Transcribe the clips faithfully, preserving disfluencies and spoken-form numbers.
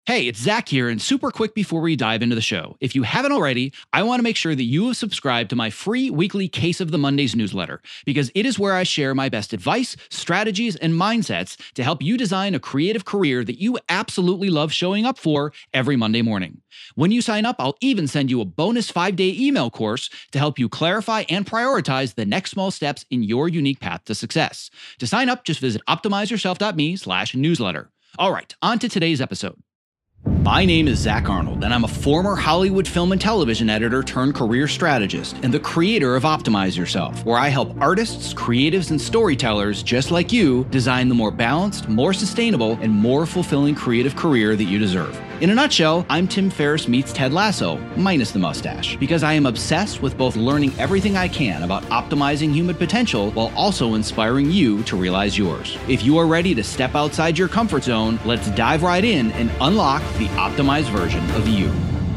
Hey, it's Zach here, and super quick before we dive into the show. If you haven't already, I want to make sure that you have subscribed to my free weekly Case of the Mondays newsletter, because it is where I share my best advice, strategies, and mindsets to help you design a creative career that you absolutely love showing up for every Monday morning. When you sign up, I'll even send you a bonus five-day email course to help you clarify and prioritize the next small steps in your unique path to success. To sign up, just visit optimizeyourself.me slash newsletter. All right, on to today's episode. My name is Zach Arnold, and I'm a former Hollywood film and television editor turned career strategist and the creator of Optimize Yourself, where I help artists, creatives, and storytellers just like you design the more balanced, more sustainable, and more fulfilling creative career that you deserve. In a nutshell, I'm Tim Ferriss meets Ted Lasso, minus the mustache, because I am obsessed with both learning everything I can about optimizing human potential while also inspiring you to realize yours. If you are ready to step outside your comfort zone, let's dive right in and unlock the optimized version of you.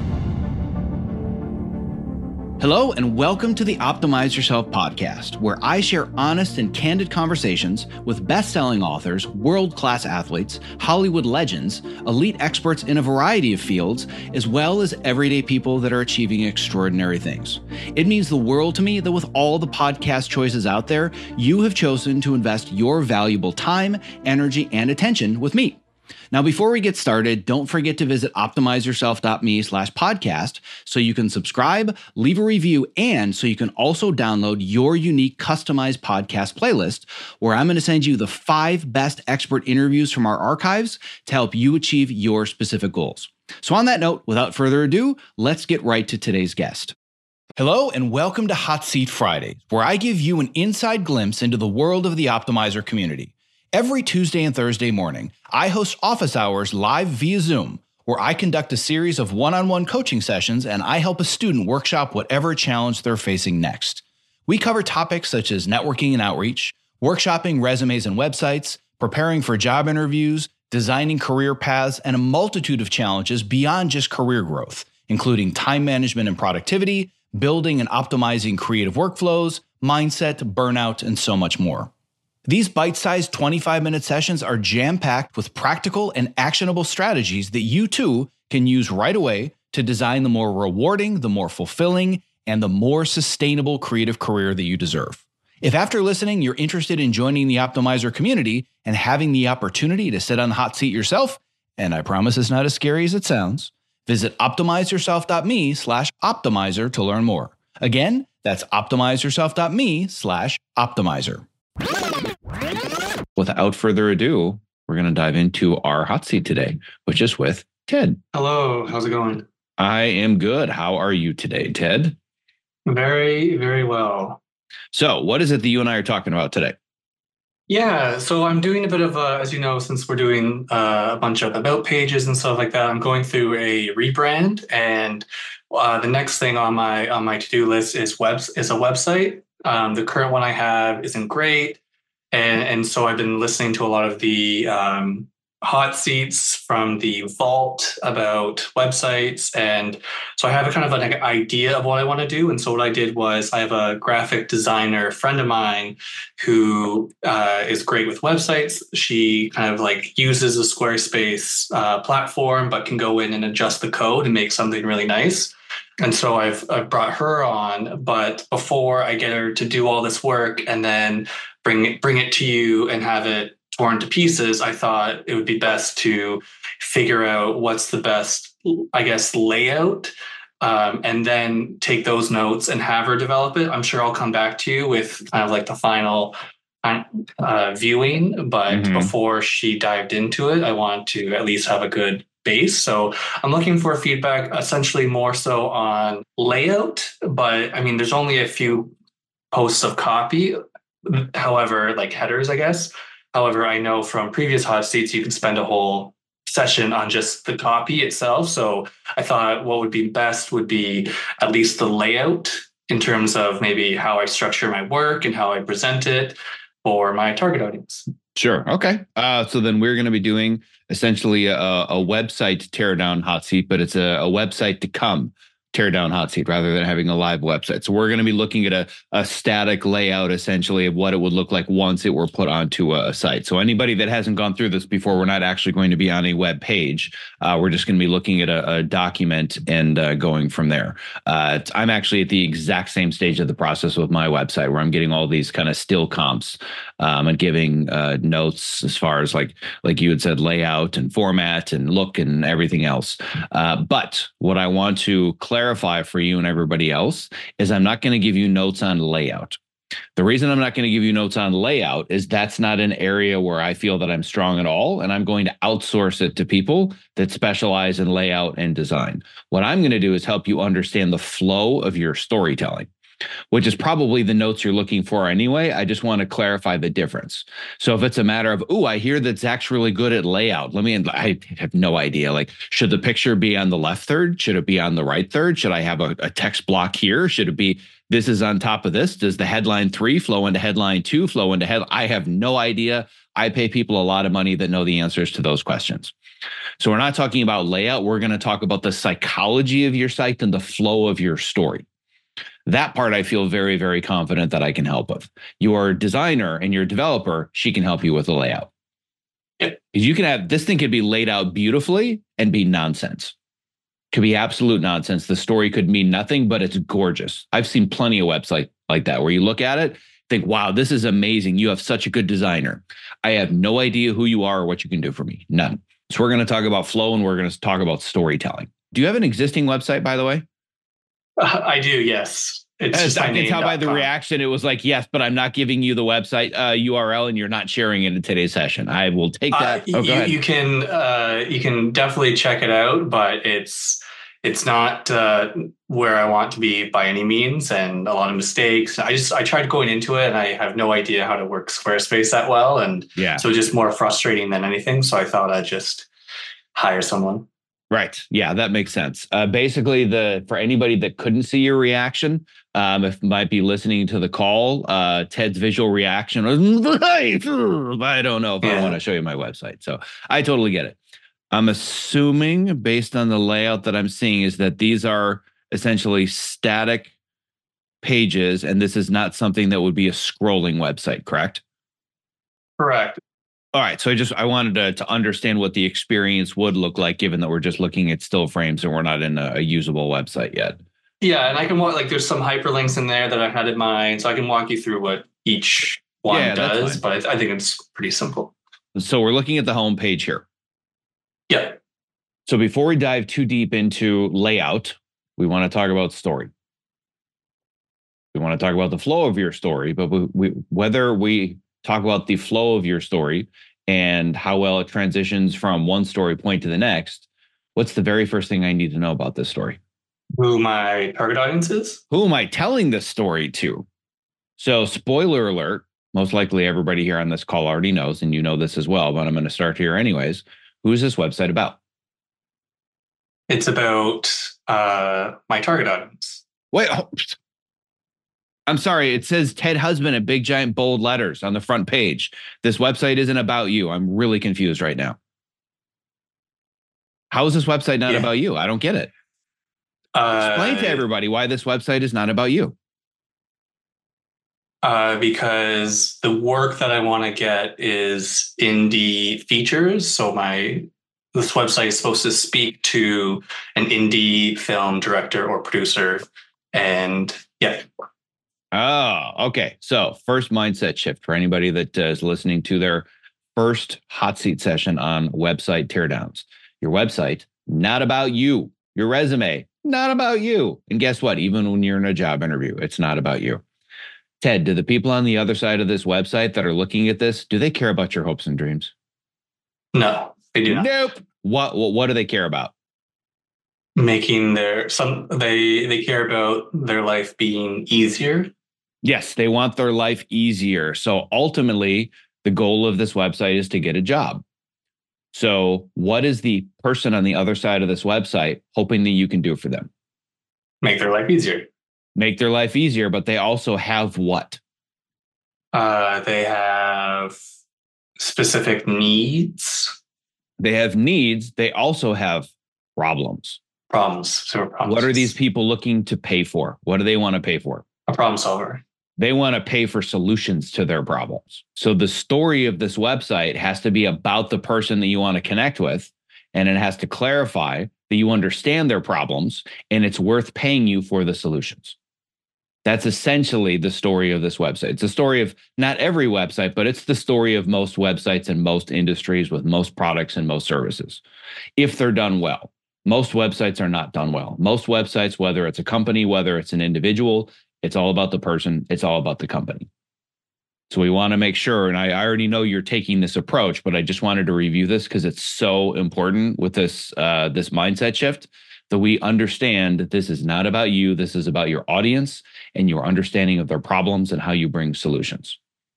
Hello, and welcome to the Optimize Yourself podcast, where I share honest and candid conversations with best-selling authors, world-class athletes, Hollywood legends, elite experts in a variety of fields, as well as everyday people that are achieving extraordinary things. It means the world to me that with all the podcast choices out there, you have chosen to invest your valuable time, energy, and attention with me. Now, before we get started, don't forget to visit optimizeyourself.me slash podcast so you can subscribe, leave a review, and so you can also download your unique customized podcast playlist, where I'm going to send you the five best expert interviews from our archives to help you achieve your specific goals. So on that note, without further ado, let's get right to today's guest. Hello, and welcome to Hot Seat Fridays, where I give you an inside glimpse into the world of the Optimizer community. Every Tuesday and Thursday morning, I host office hours live via Zoom, where I conduct a series of one-on-one coaching sessions and I help a student workshop whatever challenge they're facing next. We cover topics such as networking and outreach, workshopping resumes and websites, preparing for job interviews, designing career paths, and a multitude of challenges beyond just career growth, including time management and productivity, building and optimizing creative workflows, mindset, burnout, and so much more. These bite-sized twenty-five minute sessions are jam-packed with practical and actionable strategies that you too can use right away to design the more rewarding, the more fulfilling, and the more sustainable creative career that you deserve. If after listening, you're interested in joining the Optimizer community and having the opportunity to sit on the hot seat yourself, and I promise it's not as scary as it sounds, visit optimizeyourself.me slash optimizer to learn more. Again, that's optimizeyourself.me slash optimizer. Without further ado, we're going to dive into our hot seat today, which is with Ted. Hello, how's it going? I am good. How are you today, Ted? Very, very well. So what is it that you and I are talking about today? Yeah, so I'm doing a bit of a, as you know, since we're doing uh, a bunch of about pages and stuff like that, I'm going through a rebrand, and uh, the next thing on my on my to-do list is webs is a website. Um, the current one I have isn't great. And, and so I've been listening to a lot of the um, hot seats from the vault about websites. And so I have a kind of an idea of what I want to do. And so what I did was I have a graphic designer friend of mine who uh, is great with websites. She kind of like uses a Squarespace uh, platform, but can go in and adjust the code and make something really nice. And so I've, I've brought her on, but before I get her to do all this work and then bring it, bring it to you and have it torn to pieces, I thought it would be best to figure out what's the best, I guess, layout, um, and then take those notes and have her develop it. I'm sure I'll come back to you with kind of like the final uh, viewing, but mm-hmm. before she dived into it, I want to at least have a good base. So I'm looking for feedback essentially more so on layout, but I mean, there's only a few posts of copy. However, like headers, I guess. However, I know from previous hot seats, you can spend a whole session on just the copy itself. So I thought what would be best would be at least the layout in terms of maybe how I structure my work and how I present it for my target audience. Sure. Okay. Uh, so then we're going to be doing essentially a, a website teardown hot seat, but it's a, a website to come tear down hot seat rather than having a live website. So we're going to be looking at a, a static layout essentially of what it would look like once it were put onto a site. So anybody that hasn't gone through this before, we're not actually going to be on a web page. Uh, we're just going to be looking at a, a document and uh, going from there. Uh, I'm actually at the exact same stage of the process with my website where I'm getting all these kind of still comps um, and giving uh, notes as far as like, like you had said, layout and format and look and everything else. Uh, but what I want to clarify clarify for you and everybody else is I'm not going to give you notes on layout. The reason I'm not going to give you notes on layout is that's not an area where I feel that I'm strong at all. And I'm going to outsource it to people that specialize in layout and design. What I'm going to do is help you understand the flow of your storytelling, which is probably the notes you're looking for anyway. I just want to clarify the difference. So if it's a matter of, oh, I hear that Zach's really good at layout. Let me, I have no idea. Like, should the picture be on the left third? Should it be on the right third? Should I have a, a text block here? Should it be, this is on top of this? Does the headline three flow into headline two, flow into head? I have no idea. I pay people a lot of money that know the answers to those questions. So we're not talking about layout. We're going to talk about the psychology of your site and the flow of your story. That part I feel very, very confident that I can help with. Your designer and your developer, she can help you with the layout. Because you can have, this thing could be laid out beautifully and be nonsense. Could be absolute nonsense. The story could mean nothing, but it's gorgeous. I've seen plenty of websites like that where you look at it, think, wow, this is amazing. You have such a good designer. I have no idea who you are or what you can do for me. None. So we're going to talk about flow and we're going to talk about storytelling. Do you have an existing website, by the way? Uh, I do, yes. It's As just I can tell by the reaction, it was like, yes, but I'm not giving you the website uh, U R L and you're not sharing it in today's session. I will take that. Uh, oh, go you, ahead. you can uh, you can definitely check it out, but it's it's not uh, where I want to be by any means, and a lot of mistakes. I just I tried going into it and I have no idea how to work Squarespace that well, and yeah, so just more frustrating than anything. So I thought I'd just hire someone. Right. Yeah, that makes sense. Uh, basically, the for anybody that couldn't see your reaction, um, if might be listening to the call, uh, Ted's visual reaction was, I don't know if yeah. I want to show you my website. So I totally get it. I'm assuming based on the layout that I'm seeing is that these are essentially static pages, and this is not something that would be a scrolling website, correct? Correct. All right. So I just I wanted to, to understand what the experience would look like, given that we're just looking at still frames and we're not in a, a usable website yet. Yeah. And I can walk like there's some hyperlinks in there that I've had in mind. So I can walk you through what each one yeah, does. But I think it's pretty simple. So we're looking at the home page here. Yeah. So before we dive too deep into layout, we want to talk about story. We want to talk about the flow of your story, but we, we, whether we talk about the flow of your story and how well it transitions from one story point to the next, what's the very first thing I need to know about this story? Who my target audience is? Who am I telling this story to? So spoiler alert, most likely everybody here on this call already knows, and you know this as well, but I'm going to start here anyways. Who's this website about? It's about uh, my target audience. Wait, oh, I'm sorry. It says Ted Husband in big, giant, bold letters on the front page. This website isn't about you. I'm really confused right now. How is this website not yeah. about you? I don't get it. Uh, Explain to everybody why this website is not about you. Uh, because the work that I want to get is indie features. So my this website is supposed to speak to an indie film director or producer. And yeah. Oh, okay. So first mindset shift for anybody that uh, is listening to their first hot seat session on website teardowns. Your website, not about you. Your resume, not about you. And guess what? Even when you're in a job interview, it's not about you. Ted, do the people on the other side of this website that are looking at this, do they care about your hopes and dreams? No, they do not. Nope. What, what, what do they care about? Making their, some, they, they care about their life being easier. Yes, they want their life easier. So ultimately, the goal of this website is to get a job. So what is the person on the other side of this website hoping that you can do for them? Make their life easier. Make their life easier, but they also have what? Uh, they have specific needs. They have needs. They also have problems. Problems. So problems. What are these people looking to pay for? What do they want to pay for? A problem solver. They want to pay for solutions to their problems. So the story of this website has to be about the person that you want to connect with, and it has to clarify that you understand their problems and it's worth paying you for the solutions. That's essentially the story of this website. It's the story of not every website, but it's the story of most websites and most industries with most products and most services, if they're done well. Most websites are not done well. Most websites, whether it's a company, whether it's an individual, it's all about the person. It's all about the company. So we want to make sure, and I, I already know you're taking this approach, but I just wanted to review this because it's so important with this uh, this mindset shift, that we understand that this is not about you. This is about your audience and your understanding of their problems and how you bring solutions.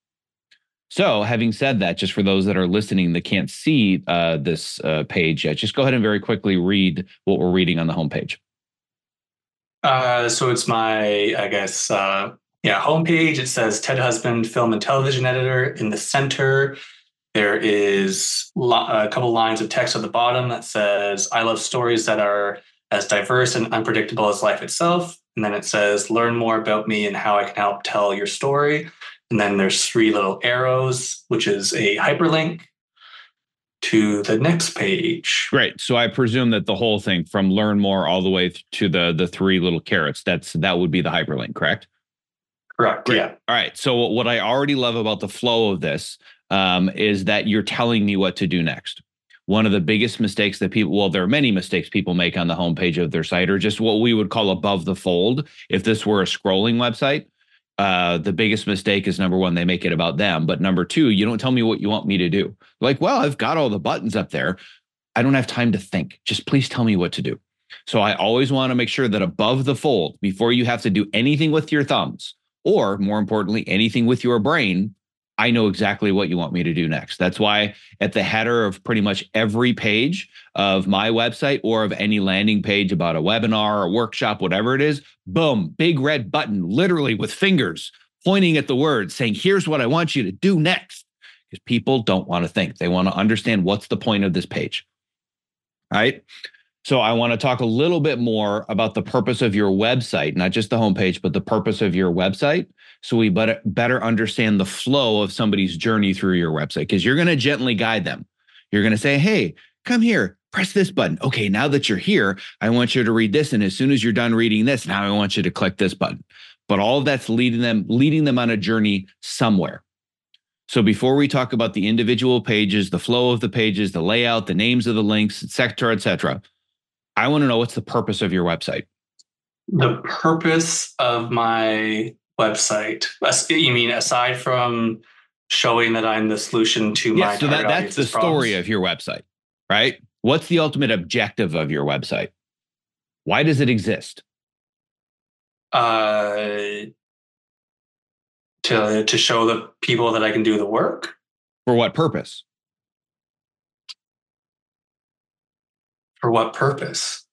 So having said that, just for those that are listening that can't see uh, this uh, page yet, just go ahead and very quickly read what we're reading on the homepage. Uh, so it's my, I guess, uh, yeah, homepage. It says Ted Husband, film and television editor. In the center, there is a couple lines of text at the bottom that says, I love stories that are as diverse and unpredictable as life itself. And then it says, learn more about me and how I can help tell your story. And then there's three little arrows, which is a hyperlink to the next page. Great. So I presume that the whole thing from learn more all the way to the, the three little carrots, that's that would be the hyperlink, correct? Correct. Great. Yeah. All right. So what I already love about the flow of this um, is that you're telling me what to do next. One of the biggest mistakes that people, well, there are many mistakes people make on the homepage of their site, or just what we would call above the fold. If this were a scrolling website, uh, the biggest mistake is, number one, they make it about them. But number two, you don't tell me what you want me to do. Like, well, I've got all the buttons up there. I don't have time to think. Just please tell me what to do. So I always want to make sure that above the fold, before you have to do anything with your thumbs, or more importantly, anything with your brain, I know exactly what you want me to do next. That's why at the header of pretty much every page of my website or of any landing page about a webinar or workshop, whatever it is, boom, big red button, literally with fingers pointing at the words saying, here's what I want you to do next. Because people don't want to think. They want to understand what's the point of this page. All right. So I want to talk a little bit more about the purpose of your website, not just the homepage, but the purpose of your website. So we better, better understand the flow of somebody's journey through your website, because you're going to gently guide them. You're going to say, hey, come here, press this button. Okay, now that you're here, I want you to read this. And as soon as you're done reading this, now I want you to click this button. But all of that's leading them, leading them on a journey somewhere. So before we talk about the individual pages, the flow of the pages, the layout, the names of the links, et cetera, et cetera, I want to know, what's the purpose of your website? The purpose of my website, you mean aside from showing that I'm the solution to yeah, my so that, that's the story problems? of your website, right? What's the ultimate objective of your website? Why does it exist? Uh, to, to show the people that I can do the work. For what purpose? For what purpose?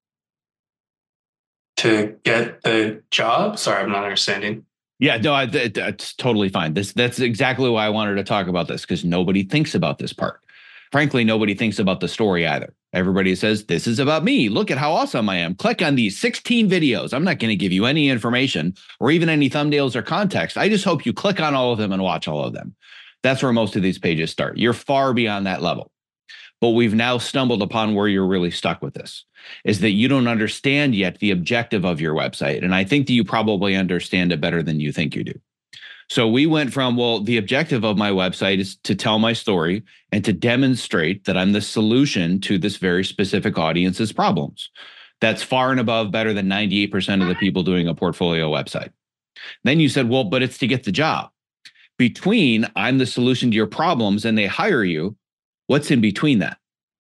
To get the job? Sorry, I'm not understanding. Yeah, no, I, that, that's totally fine. This That's exactly why I wanted to talk about this, because nobody thinks about this part. Frankly, nobody thinks about the story either. Everybody says, this is about me. Look at how awesome I am. Click on these sixteen videos. I'm not going to give you any information or even any thumbnails or context. I just hope you click on all of them and watch all of them. That's where most of these pages start. You're far beyond that level. But we've now stumbled upon where you're really stuck with this, is that you don't understand yet the objective of your website. And I think that you probably understand it better than you think you do. So we went from, well, the objective of my website is to tell my story and to demonstrate that I'm the solution to this very specific audience's problems. That's far and above better than ninety-eight percent of the people doing a portfolio website. Then you said, well, but it's to get the job. Between I'm the solution to your problems and they hire you, what's in between that?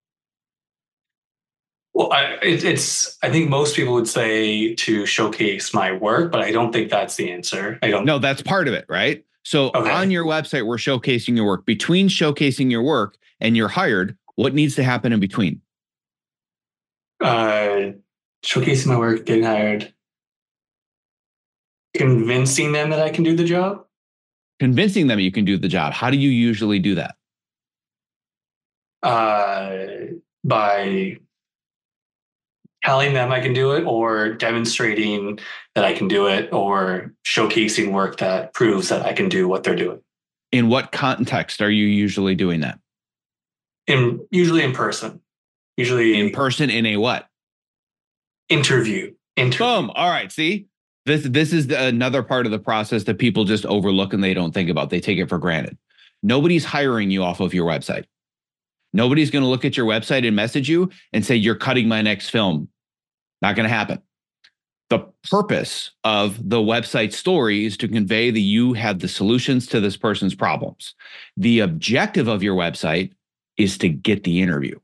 Well, I, it, it's. I think most people would say to showcase my work, but I don't think that's the answer. I don't. No, that's part of it, right? So okay. On your website, we're showcasing your work. Between showcasing your work and you're hired, what needs to happen in between? Uh, showcasing my work, getting hired, convincing them that I can do the job. Convincing them you can do the job. How do you usually do that? Uh, by telling them I can do it or demonstrating that I can do it or showcasing work that proves that I can do what they're doing. In what context are you usually doing that? In usually in person. Usually in person in a what? Interview. Interview. Boom. All right. See, this this is the, another part of the process that people just overlook and they don't think about. They take it for granted. Nobody's hiring you off of your website. Nobody's going to look at your website and message you and say, you're cutting my next film. Not going to happen. The purpose of the website story is to convey that you have the solutions to this person's problems. The objective of your website is to get the interview.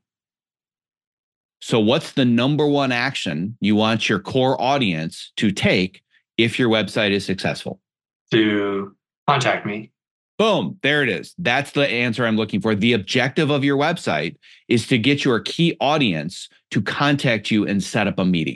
So what's the number one action you want your core audience to take if your website is successful? To contact me. Boom, there it is. That's the answer I'm looking for. The objective of your website is to get your key audience to contact you and set up a meeting.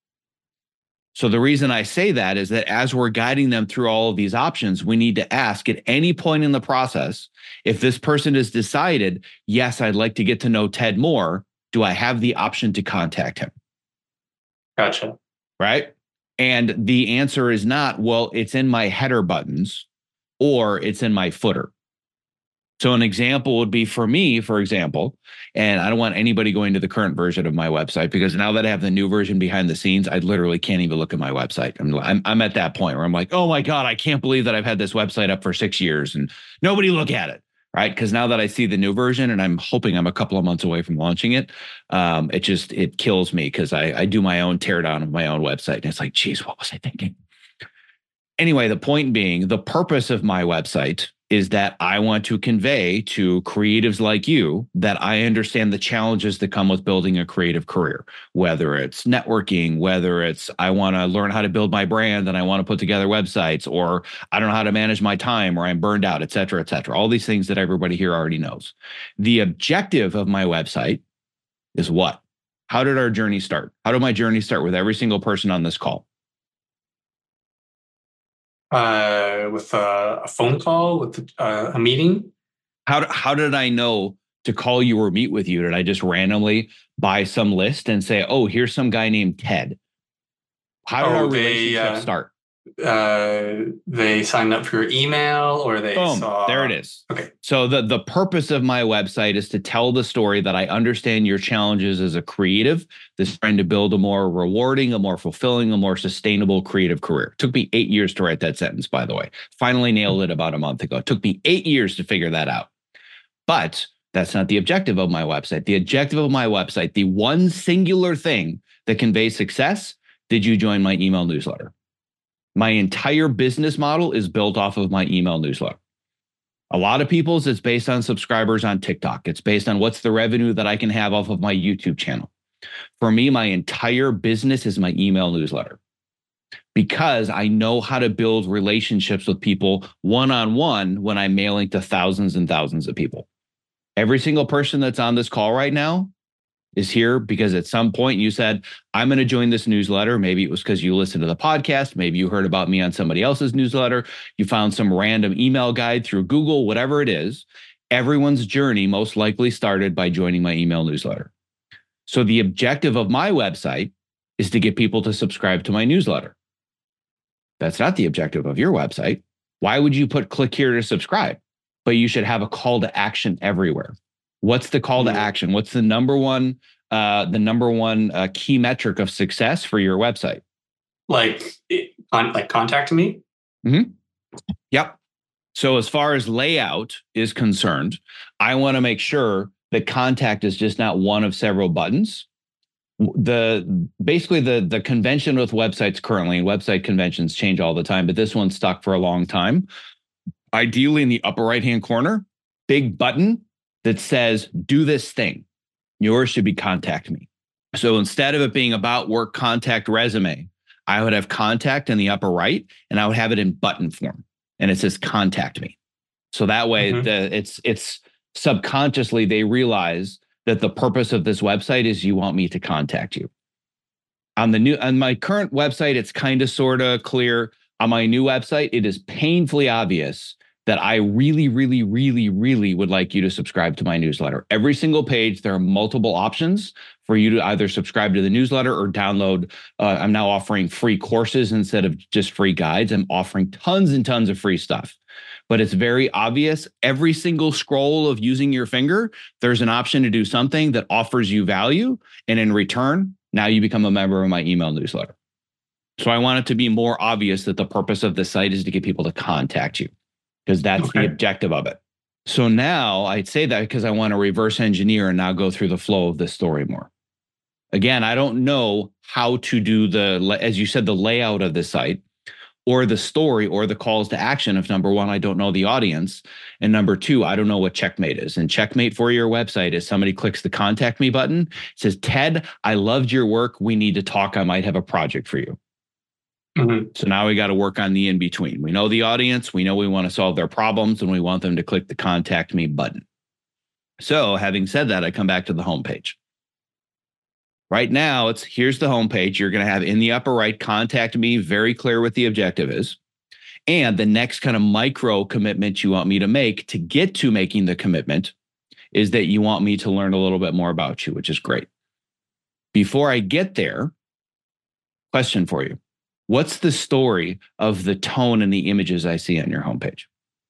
So the reason I say that is that as we're guiding them through all of these options, we need to ask at any point in the process, if this person has decided, yes, I'd like to get to know Ted more, do I have the option to contact him? Gotcha. Right? And the answer is not, well, it's in my header buttons or it's in my footer. So an example would be for me, for example, and I don't want anybody going to the current version of my website because now that I have the new version behind the scenes, I literally can't even look at my website. I'm, I'm, I'm at that point where I'm like, oh my God, I can't believe that I've had this website up for six years and nobody look at it. Right. Because now that I see the new version and I'm hoping I'm a couple of months away from launching it, um, it just it kills me because I, I do my own teardown of my own website. And it's like, geez, what was I thinking? Anyway, the point being, the purpose of my website is that I want to convey to creatives like you that I understand the challenges that come with building a creative career, whether it's networking, whether it's I want to learn how to build my brand and I want to put together websites, or I don't know how to manage my time or I'm burned out, et cetera, et cetera. All these things that everybody here already knows. The objective of my website is what? How did our journey start? How did my journey start with every single person on this call? Uh, with a, a phone call, with uh, a meeting. How, how did I know to call you or meet with you? Did I just randomly buy some list and say, oh, here's some guy named Ted? How did oh, our they, relationship uh, start? Uh, they signed up for your email or they Boom, saw... there it is. Okay. So the, the purpose of my website is to tell the story that I understand your challenges as a creative that's trying to build a more rewarding, a more fulfilling, a more sustainable creative career. It took me eight years to write that sentence, by the way. Finally nailed it about a month ago. It took me eight years to figure that out. But that's not the objective of my website. The objective of my website, the one singular thing that conveys success, did you join my email newsletter? My entire business model is built off of my email newsletter. A lot of people's, it's based on subscribers on TikTok. It's based on what's the revenue that I can have off of my YouTube channel. For me, my entire business is my email newsletter because I know how to build relationships with people one-on-one when I'm mailing to thousands and thousands of people. Every single person that's on this call right now is here because at some point you said, I'm going to join this newsletter. Maybe it was because you listened to the podcast. Maybe you heard about me on somebody else's newsletter. You found some random email guide through Google, whatever it is. Everyone's journey most likely started by joining my email newsletter. So the objective of my website is to get people to subscribe to my newsletter. That's not the objective of your website. Why would you put click here to subscribe? But you should have a call to action everywhere. What's the call to action? What's the number one, uh, the number one uh, key metric of success for your website? Like, like contact me? Mm-hmm. Yep. So as far as layout is concerned, I want to make sure that contact is just not one of several buttons. The basically the the convention with websites currently, and website conventions change all the time, but this one's stuck for a long time. Ideally, in the upper right hand corner, big button that says, do this thing. Yours should be contact me. So instead of it being about work, contact, resume, I would have contact in the upper right, and I would have it in button form. And it says contact me. So that way mm-hmm. the, it's it's subconsciously they realize that the purpose of this website is you want me to contact you. On the new on my current website, it's kind of sort of clear. On my new website, it is painfully obvious that I really, really, really, really would like you to subscribe to my newsletter. Every single page, there are multiple options for you to either subscribe to the newsletter or download. Uh, I'm now offering free courses instead of just free guides. I'm offering tons and tons of free stuff. But it's very obvious. Every single scroll of using your finger, there's an option to do something that offers you value. And in return, now you become a member of my email newsletter. So I want it to be more obvious that the purpose of the site is to get people to contact you, because that's okay. The objective of it. So now I'd say that because I want to reverse engineer and now go through the flow of the story more. Again, I don't know how to do the, as you said, the layout of the site or the story or the calls to action. If number one, I don't know the audience. And number two, I don't know what Checkmate is. And Checkmate for your website is somebody clicks the contact me button, says, Ted, I loved your work. We need to talk. I might have a project for you. Mm-hmm. So now we got to work on the in-between. We know the audience. We know we want to solve their problems and we want them to click the contact me button. So having said that, I come back to the homepage. Right now, it's here's the homepage. You're going to have in the upper right, contact me, very clear what the objective is. And the next kind of micro commitment you want me to make to get to making the commitment is that you want me to learn a little bit more about you, which is great. Before I get there, question for you. What's the story of the tone and the images I see on your homepage?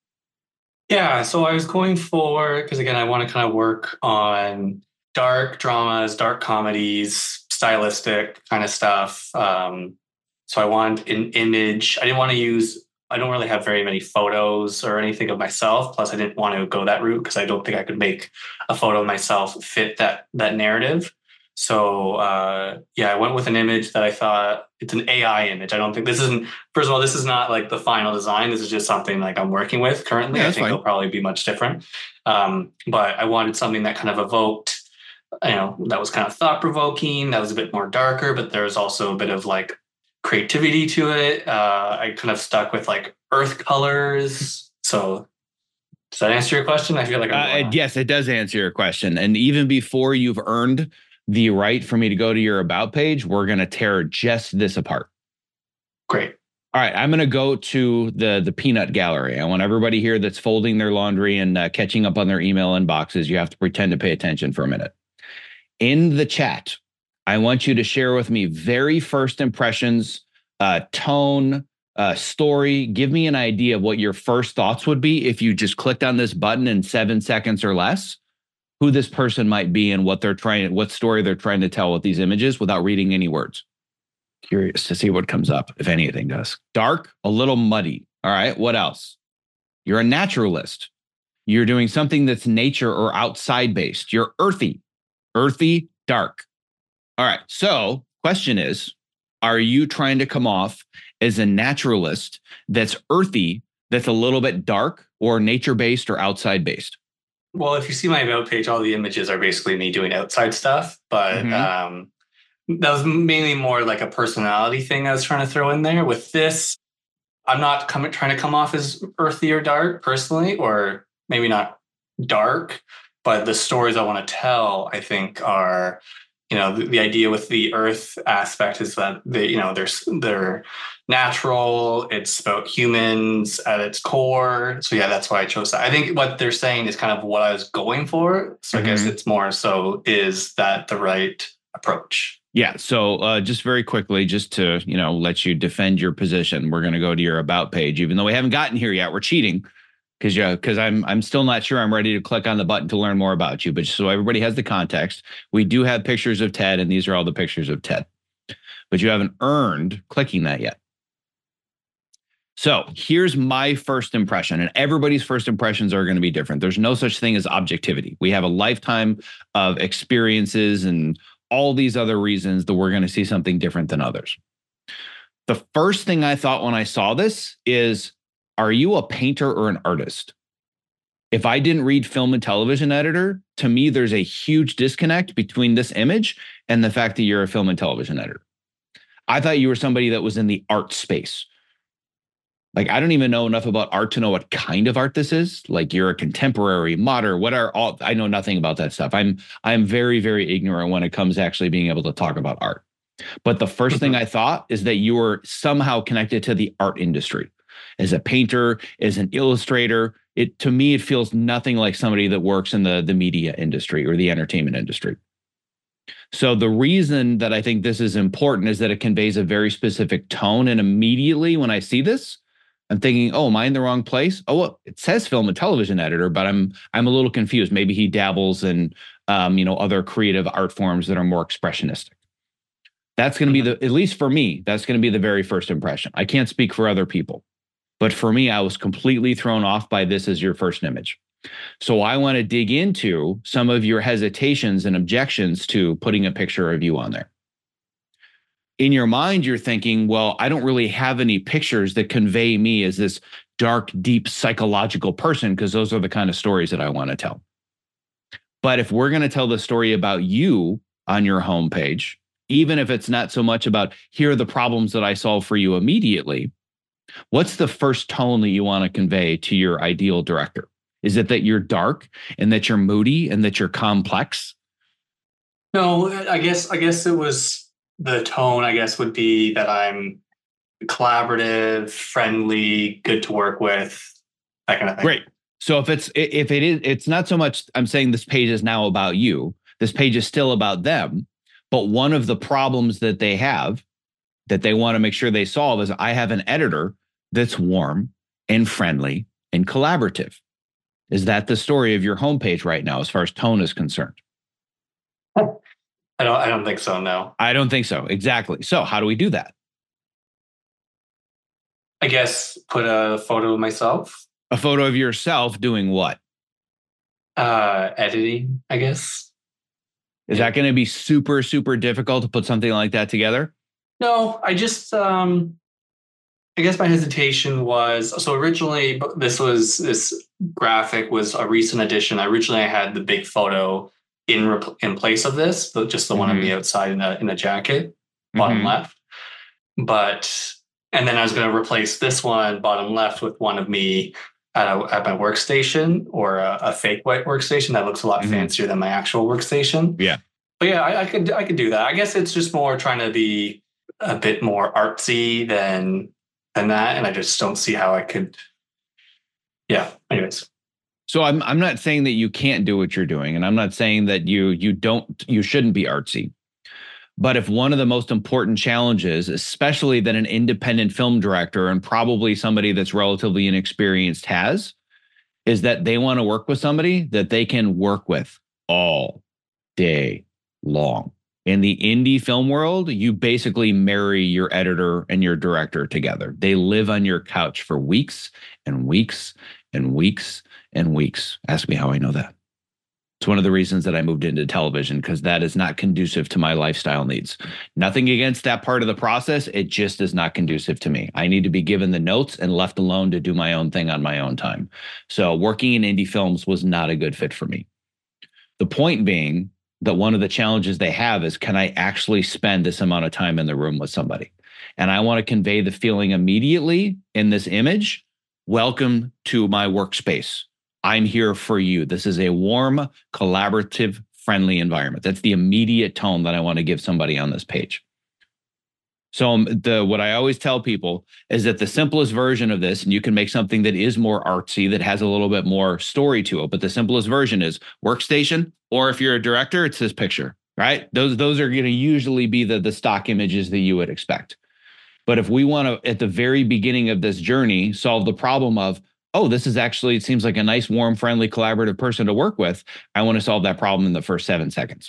Yeah, so I was going for, because again, I want to kind of work on dark dramas, dark comedies, stylistic kind of stuff. Um, so I want an image. I didn't want to use, I don't really have very many photos or anything of myself. Plus, I didn't want to go that route because I don't think I could make a photo of myself fit that that narrative. So uh, yeah, I went with an image that I thought it's an A I image. I don't think this isn't, first of all, this is not like the final design. This is just something like I'm working with currently. Yeah, I think fine. It'll probably be much different. Um, but I wanted something that kind of evoked, you know, that was kind of thought provoking. That was a bit more darker, but there's also a bit of like creativity to it. Uh, I kind of stuck with like earth colors. So does that answer your question? I feel like I'm uh, yes, it does answer your question. And even before you've earned the right for me to go to your about page, we're going to tear just this apart. Great. All right. I'm going to go to the, the peanut gallery. I want everybody here that's folding their laundry and uh, catching up on their email inboxes. You have to pretend to pay attention for a minute. In the chat, I want you to share with me very first impressions, uh, tone, uh, story. Give me an idea of what your first thoughts would be if you just clicked on this button in seven seconds or less. Who this person might be and what they're trying, what story they're trying to tell with these images without reading any words. Curious to see what comes up, if anything does. Dark, a little muddy. All right, what else? You're a naturalist. You're doing something that's nature or outside based. You're earthy, earthy, dark. All right, so question is, are you trying to come off as a naturalist that's earthy, that's a little bit dark, or nature based or outside based? Well, if you see my about page, all the images are basically me doing outside stuff, but mm-hmm. um, that was mainly more like a personality thing I was trying to throw in there. With this, I'm not coming, trying to come off as earthy or dark personally, or maybe not dark, but the stories I want to tell, I think, are, you know, the, the idea with the earth aspect is that they, you know, they're they're natural. It's about humans at its core. So yeah, that's why I chose that. I think what they're saying is kind of what I was going for. So mm-hmm. I guess it's more so, is that the right approach? Yeah. So uh, just very quickly, just to, you know, let you defend your position, we're going to go to your about page, even though we haven't gotten here yet. We're cheating because yeah, because I'm I'm still not sure I'm ready to click on the button to learn more about you. But so everybody has the context, we do have pictures of Ted, and these are all the pictures of Ted. But you haven't earned clicking that yet. So here's my first impression, and everybody's first impressions are going to be different. There's no such thing as objectivity. We have a lifetime of experiences and all these other reasons that we're going to see something different than others. The first thing I thought when I saw this is, are you a painter or an artist? If I didn't read film and television editor, to me, there's a huge disconnect between this image and the fact that you're a film and television editor. I thought you were somebody that was in the art space. Like, I don't even know enough about art to know what kind of art this is. Like, you're a contemporary, modern, what are all, I know nothing about that stuff. I'm, I'm very, very ignorant when it comes to actually being able to talk about art. But the first thing I thought is that you were somehow connected to the art industry. as a painter, as an illustrator. It to me, it feels nothing like somebody that works in the, the media industry or the entertainment industry. So the reason that I think this is important is that it conveys a very specific tone. And immediately when I see this, I'm thinking, oh, am I in the wrong place? Oh, well, it says film and television editor, but I'm I'm a little confused. Maybe he dabbles in um, you know, other creative art forms that are more expressionistic. That's going to be the, at least for me, that's going to be the very first impression. I can't speak for other people, but for me, I was completely thrown off by this as your first image. So I want to dig into some of your hesitations and objections to putting a picture of you on there. In your mind, you're thinking, well, I don't really have any pictures that convey me as this dark, deep psychological person, because those are the kind of stories that I want to tell. But if we're going to tell the story about you on your homepage, even if it's not so much about here are the problems that I solve for you immediately, what's the first tone that you want to convey to your ideal director? Is it that you're dark and that you're moody and that you're complex? No, I guess I guess it was the tone, I guess, would be that I'm collaborative, friendly, good to work with, that kind of thing. Great. So if it's if it is, it's not so much I'm saying this page is now about you. This page is still about them. But one of the problems that they have that they want to make sure they solve is I have an editor that's warm and friendly and collaborative. Is that the story of your homepage right now as far as tone is concerned? I don't I don't think so, no. I don't think so. Exactly. So how do we do that? I guess put a photo of myself. A photo of yourself doing what? Uh, editing, I guess. Is that going to be super, super difficult to put something like that together? No, I just, um, I guess my hesitation was, so originally this was, this graphic was a recent addition. Originally I had the big photo in in place of this, just the mm-hmm. one on the outside in a, in a jacket, bottom mm-hmm. left. But, and then I was going to replace this one, bottom left, with one of me at, a, at my workstation, or a, a fake white workstation that looks a lot mm-hmm. fancier than my actual workstation. Yeah. But yeah, I, I could I could do that. I guess it's just more trying to be a bit more artsy than than that, and I just don't see how I could. Yeah. Anyways. So I'm I'm not saying that you can't do what you're doing, and I'm not saying that you you don't you shouldn't be artsy. But if one of the most important challenges, especially that an independent film director and probably somebody that's relatively inexperienced has, is that they want to work with somebody that they can work with all day long. In the indie film world, you basically marry your editor and your director together. They live on your couch for weeks and weeks and weeks and weeks. Ask me how I know that. It's one of the reasons that I moved into television, because that is not conducive to my lifestyle needs. Nothing against that part of the process. It just is not conducive to me. I need to be given the notes and left alone to do my own thing on my own time. So working in indie films was not a good fit for me. The point being that one of the challenges they have is, can I actually spend this amount of time in the room with somebody? And I want to convey the feeling immediately in this image. Welcome to my workspace. I'm here for you. This is a warm, collaborative, friendly environment. That's the immediate tone that I want to give somebody on this page. So um, the what I always tell people is that the simplest version of this, and you can make something that is more artsy, that has a little bit more story to it, but the simplest version is workstation, or if you're a director, it's this picture, right? Those, those are going to usually be the, the stock images that you would expect. But if we want to, at the very beginning of this journey, solve the problem of, oh, this is actually, it seems like a nice, warm, friendly, collaborative person to work with, I want to solve that problem in the first seven seconds.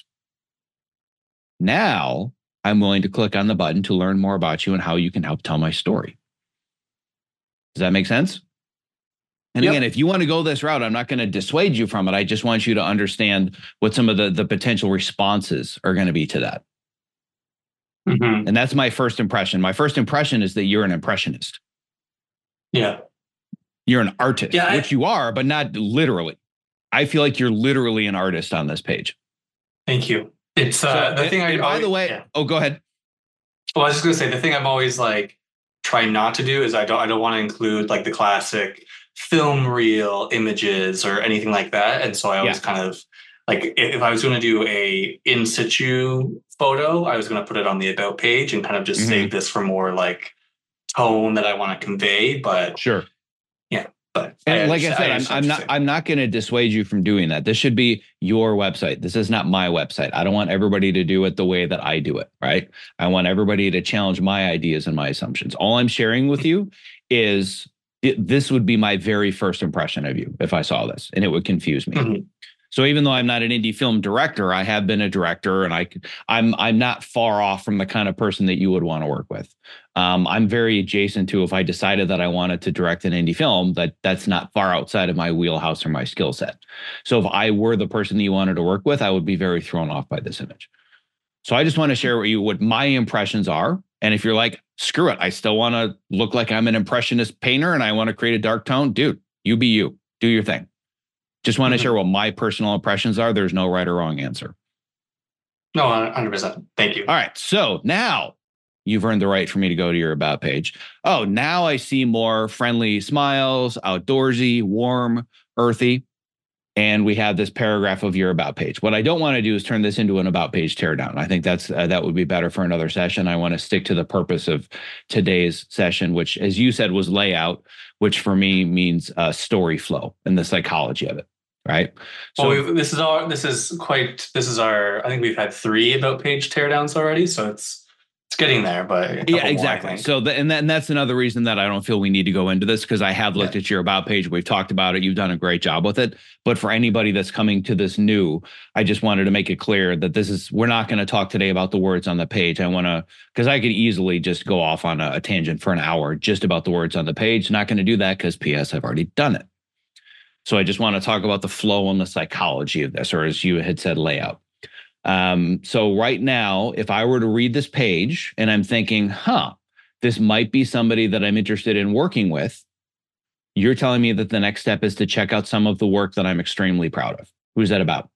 Now, I'm willing to click on the button to learn more about you and how you can help tell my story. Does that make sense? And yep. Again, if you want to go this route, I'm not going to dissuade you from it. I just want you to understand what some of the, the potential responses are going to be to that. Mm-hmm. And that's my first impression. My first impression is that you're an impressionist. Yeah. You're an artist, yeah, I, which you are, but not literally. I feel like you're literally an artist on this page. Thank you. It's uh, so, the thing. And, I and by always, the way, yeah. oh, go ahead. Well, I was just gonna say the thing I'm always like trying not to do is I don't I don't want to include like the classic film reel images or anything like that. And so I always yeah. kind of like if I was going to do a in situ photo, I was going to put it on the about page and kind of just mm-hmm. save this for more like tone that I want to convey, but sure. Yeah. But And I like I said, I I'm, I'm not I'm not going to dissuade you from doing that. This should be your website. This is not my website. I don't want everybody to do it the way that I do it, right? I want everybody to challenge my ideas and my assumptions. All I'm sharing with you is it, this would be my very first impression of you if I saw this, and it would confuse me. Mm-hmm. So even though I'm not an indie film director, I have been a director, and I, I'm I'm not far off from the kind of person that you would want to work with. Um, I'm very adjacent to, if I decided that I wanted to direct an indie film, that that's not far outside of my wheelhouse or my skill set. So if I were the person that you wanted to work with, I would be very thrown off by this image. So I just want to share with you what my impressions are. And if you're like, screw it, I still want to look like I'm an impressionist painter and I want to create a dark tone, dude, you be you, do your thing. Just want to mm-hmm. share what my personal impressions are. There's no right or wrong answer. No, one hundred percent. Thank you. All right. So now you've earned the right for me to go to your about page. Oh, now I see more friendly smiles, outdoorsy, warm, earthy. And we have this paragraph of your about page. What I don't want to do is turn this into an about page teardown. I think that's uh, that would be better for another session. I want to stick to the purpose of today's session, which, as you said, was layout, which for me means uh, story flow and the psychology of it. Right. So well, this is our, this is quite, this is our, I think we've had three about page teardowns already. So it's, it's getting there, but yeah, exactly. More, so, the, and, that, and that's another reason that I don't feel we need to go into this, because I have looked yeah. at your about page. We've talked about it. You've done a great job with it. But for anybody that's coming to this new, I just wanted to make it clear that this is, we're not going to talk today about the words on the page. I want to, because I could easily just go off on a, a tangent for an hour just about the words on the page. Not going to do that because P S I've already done it. So I just want to talk about the flow and the psychology of this, or as you had said, layout. Um, so right now, if I were to read this page and I'm thinking, huh, this might be somebody that I'm interested in working with, you're telling me that the next step is to check out some of the work that I'm extremely proud of. Who's that about?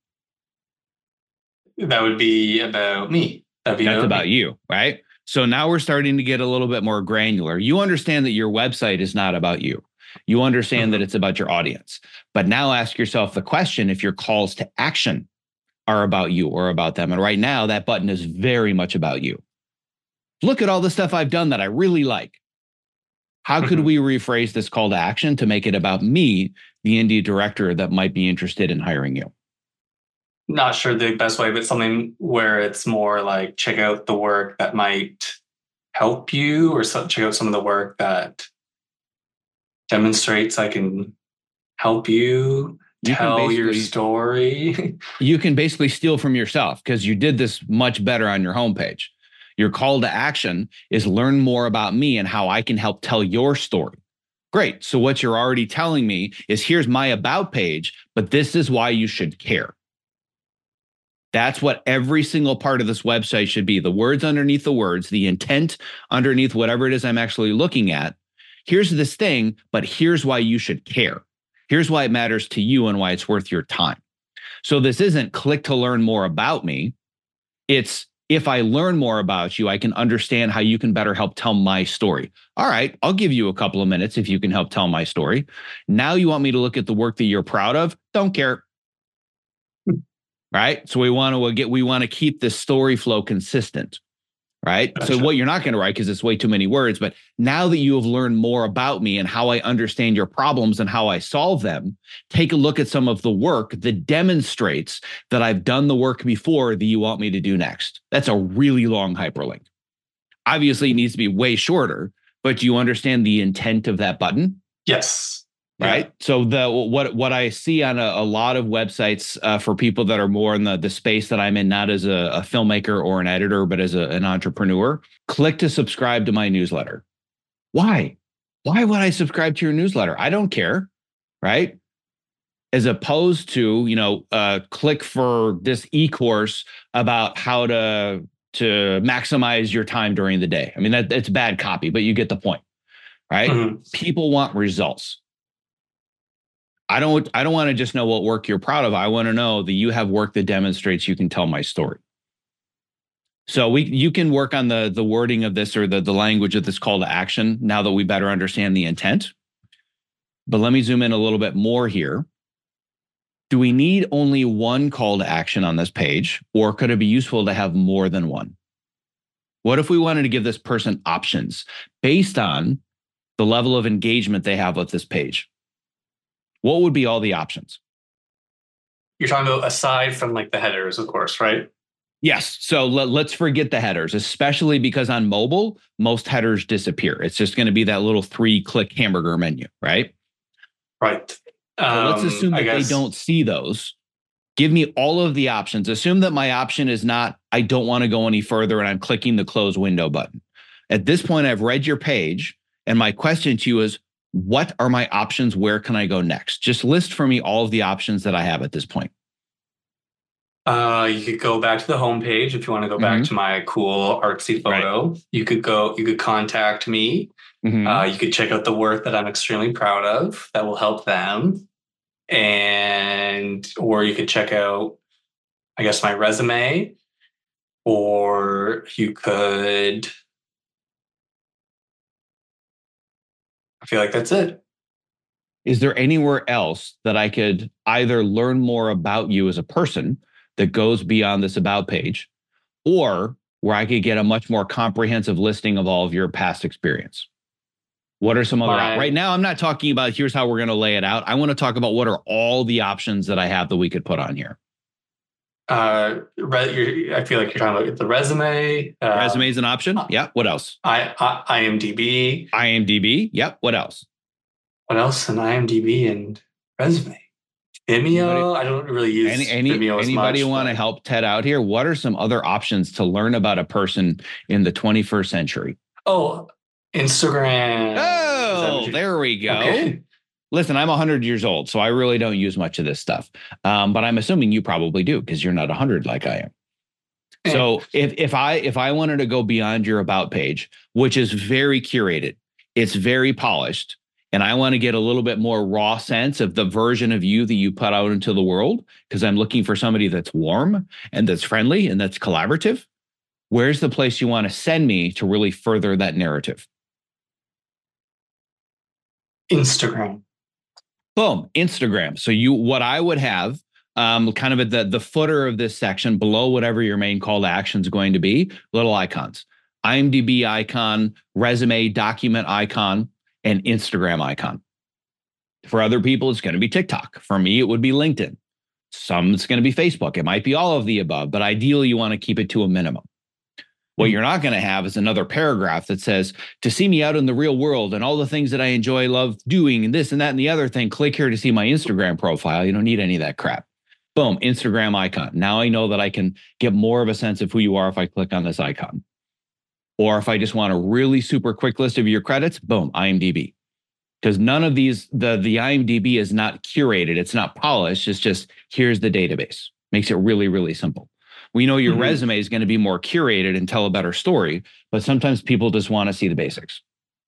That would be about me. That'd be That's about, about me. you, right? So now we're starting to get a little bit more granular. You understand that your website is not about you. You understand mm-hmm. that it's about your audience. But now ask yourself the question if your calls to action are about you or about them. And right now, that button is very much about you. Look at all the stuff I've done that I really like. How could mm-hmm. we rephrase this call to action to make it about me, the indie director that might be interested in hiring you? Not sure the best way, but something where it's more like, check out the work that might help you, or so, check out some of the work that demonstrates I can help you, you tell your story. You can basically steal from yourself, because you did this much better on your homepage. Your call to action is learn more about me and how I can help tell your story. Great. So what you're already telling me is, here's my about page, but this is why you should care. That's what every single part of this website should be. The words underneath the words, the intent underneath whatever it is I'm actually looking at. Here's this thing, but here's why you should care. Here's why it matters to you and why it's worth your time. So this isn't click to learn more about me. It's, if I learn more about you, I can understand how you can better help tell my story. All right, I'll give you a couple of minutes if you can help tell my story. Now you want me to look at the work that you're proud of? Don't care. Right? So we want to get, we want to keep the story flow consistent. Right. Gotcha. So what you're not going to write, because it's way too many words, but now that you have learned more about me and how I understand your problems and how I solve them, take a look at some of the work that demonstrates that I've done the work before that you want me to do next. That's a really long hyperlink. Obviously, it needs to be way shorter, but do you understand the intent of that button? Yes. Right. Yeah. So the what what I see on a, a lot of websites uh, for people that are more in the, the space that I'm in, not as a, a filmmaker or an editor, but as a, an entrepreneur, click to subscribe to my newsletter. Why? Why would I subscribe to your newsletter? I don't care. Right. As opposed to, you know, uh, click for this e-course about how to to maximize your time during the day. I mean, that it's bad copy, but you get the point. Right. Mm-hmm. People want results. I don't I don't want to just know what work you're proud of. I want to know that you have work that demonstrates you can tell my story. So we you can work on the, the wording of this, or the, the language of this call to action now that we better understand the intent. But let me zoom in a little bit more here. Do we need only one call to action on this page, or could it be useful to have more than one? What if we wanted to give this person options based on the level of engagement they have with this page? What would be all the options? You're talking about aside from like the headers, of course, right? Yes. So let, let's forget the headers, especially because on mobile, most headers disappear. It's just going to be that little three click hamburger menu, right? Right. So Um, let's assume that they don't see those. Give me all of the options. Assume that my option is not, I don't want to go any further, and I'm clicking the close window button. At this point, I've read your page, and my question to you is, what are my options? Where can I go next? Just list for me all of the options that I have at this point. Uh, you could go back to the home page if you want to go mm-hmm. back to my cool artsy photo. Right. You could go, you could contact me. Mm-hmm. Uh, you could check out the work that I'm extremely proud of that will help them. And, or you could check out, I guess, my resume, or you could, I feel like that's it. Is there anywhere else that I could either learn more about you as a person that goes beyond this about page, or where I could get a much more comprehensive listing of all of your past experience? What are some other, My, right now, I'm not talking about here's how we're going to lay it out. I want to talk about what are all the options that I have that we could put on here. Uh, re, I feel like you're talking about the resume. Uh, resume is an option. Yeah. What else? I, I, IMDb. IMDb. Yep. What else? What else in IMDb and resume? Vimeo. Anybody, I don't really use any, any, Vimeo as Anybody much, want to help Ted out here? What are some other options to learn about a person in the twenty-first century? Oh, Instagram. Oh, there we go. Okay. Listen, I'm one hundred years old, so I really don't use much of this stuff. Um, but I'm assuming you probably do because you're not one hundred like I am. Yeah. So if if I if I wanted to go beyond your about page, which is very curated, it's very polished, and I want to get a little bit more raw sense of the version of you that you put out into the world, because I'm looking for somebody that's warm and that's friendly and that's collaborative, where's the place you want to send me to really further that narrative? Instagram. Boom, Instagram. So you, what I would have, um, kind of at the, the footer of this section, below whatever your main call to action is going to be, little icons, IMDb icon, resume, document icon, and Instagram icon. For other people, it's going to be TikTok. For me, it would be LinkedIn. Some it's going to be Facebook. It might be all of the above, but ideally you want to keep it to a minimum. What you're not going to have is another paragraph that says, to see me out in the real world and all the things that I enjoy, love doing, and this and that and the other thing, click here to see my Instagram profile. You don't need any of that crap. Boom, Instagram icon. Now I know that I can get more of a sense of who you are if I click on this icon. Or if I just want a really super quick list of your credits, boom, IMDb. Because none of these, the, the IMDb is not curated. It's not polished. It's just, here's the database. Makes it really, really simple. We know your mm-hmm. resume is going to be more curated and tell a better story, but sometimes people just want to see the basics.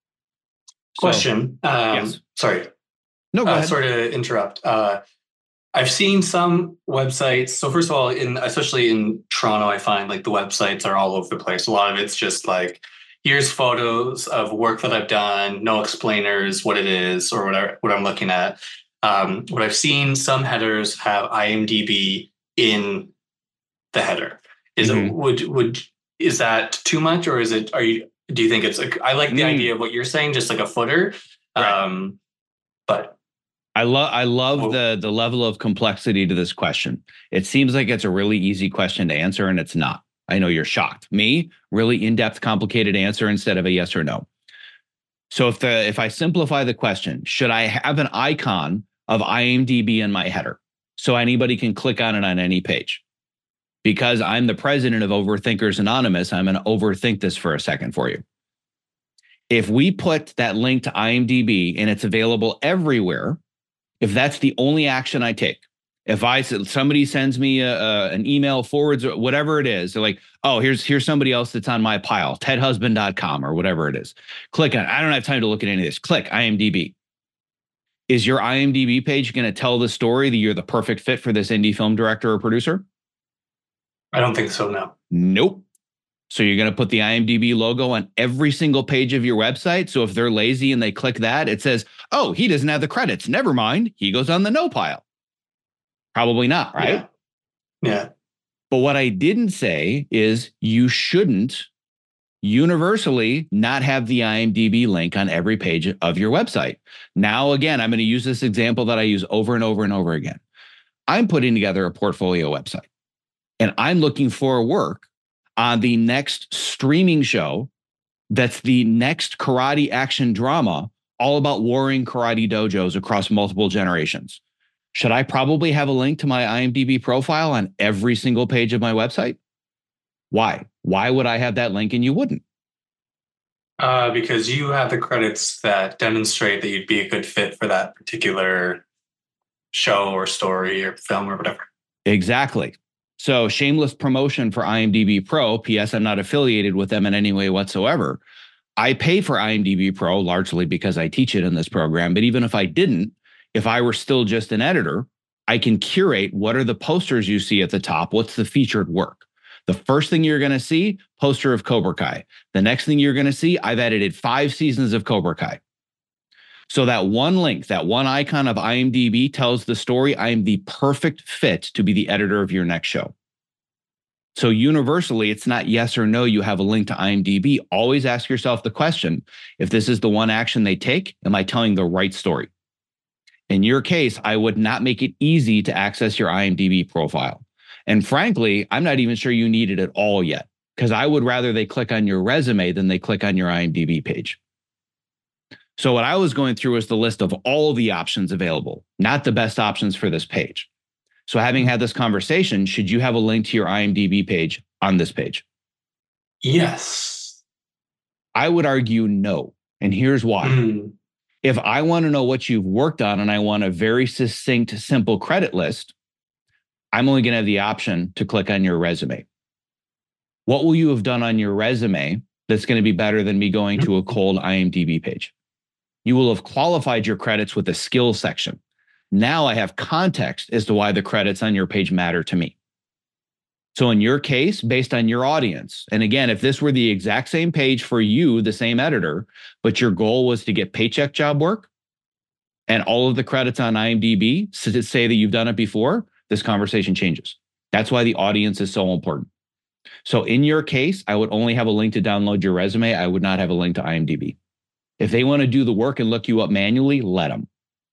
Question. So, um, yes. Sorry. No, go uh, ahead. Sorry to interrupt. Uh, I've seen some websites. So first of all, in especially in Toronto, I find like the websites are all over the place. A lot of it's just like, here's photos of work that I've done, no explainers, what it is, or whatever, what I'm looking at. Um, what I've seen, some headers have IMDb in the header. Is mm-hmm. it would would is that too much, or is it? Are you? Do you think it's like? I like the mm. idea of what you're saying, just like a footer. Right. Um, but I love I love oh. the the level of complexity to this question. It seems like it's a really easy question to answer, and it's not. I know you're shocked. Me, really in-depth, complicated answer instead of a yes or no. So if the if I simplify the question, should I have an icon of IMDb in my header so anybody can click on it on any page? Because I'm the president of Overthinkers Anonymous, I'm going to overthink this for a second for you. If we put that link to IMDb and it's available everywhere, if that's the only action I take, if I somebody sends me a, a, an email, forwards, or whatever it is, they're like, oh, here's here's somebody else that's on my pile, ted husband dot com or whatever it is. Click on it. I don't have time to look at any of this. Click IMDb. Is your IMDb page going to tell the story that you're the perfect fit for this indie film director or producer? I don't think so, no. Nope. So you're going to put the IMDb logo on every single page of your website. So if they're lazy and they click that, it says, oh, he doesn't have the credits. Never mind. He goes on the no pile. Probably not, right? Yeah. yeah. But what I didn't say is you shouldn't Universally, not have the IMDb link on every page of your website. Now, again, I'm going to use this example that I use over and over and over again. I'm putting together a portfolio website, and I'm looking for work on the next streaming show that's the next karate action drama all about warring karate dojos across multiple generations. Should I probably have a link to my IMDb profile on every single page of my website? Why? Why would I have that link and you wouldn't? Uh, because you have the credits that demonstrate that you'd be a good fit for that particular show or story or film or whatever. Exactly. So shameless promotion for IMDb Pro. P S. I'm not affiliated with them in any way whatsoever. I pay for IMDb Pro largely because I teach it in this program. But even if I didn't, if I were still just an editor, I can curate what are the posters you see at the top. What's the featured work? The first thing you're going to see, poster of Cobra Kai. The next thing you're going to see, I've edited five seasons of Cobra Kai. So that one link, that one icon of IMDb tells the story. I am the perfect fit to be the editor of your next show. So universally, it's not yes or no, you have a link to IMDb. Always ask yourself the question, if this is the one action they take, am I telling the right story? In your case, I would not make it easy to access your IMDb profile. And frankly, I'm not even sure you need it at all yet, because I would rather they click on your resume than they click on your IMDb page. So what I was going through was the list of all the options available, not the best options for this page. So having had this conversation, should you have a link to your IMDb page on this page? Yes. I would argue no. And here's why. Mm. If I want to know what you've worked on and I want a very succinct, simple credit list, I'm only going to have the option to click on your resume. What will you have done on your resume that's going to be better than me going to a cold IMDb page? You will have qualified your credits with a skills section. Now I have context as to why the credits on your page matter to me. So in your case, based on your audience, and again, if this were the exact same page for you, the same editor, but your goal was to get paycheck job work and all of the credits on IMDb to say that you've done it before, this conversation changes. That's why the audience is so important. So in your case, I would only have a link to download your resume. I would not have a link to IMDb. If they want to do the work and look you up manually, let them.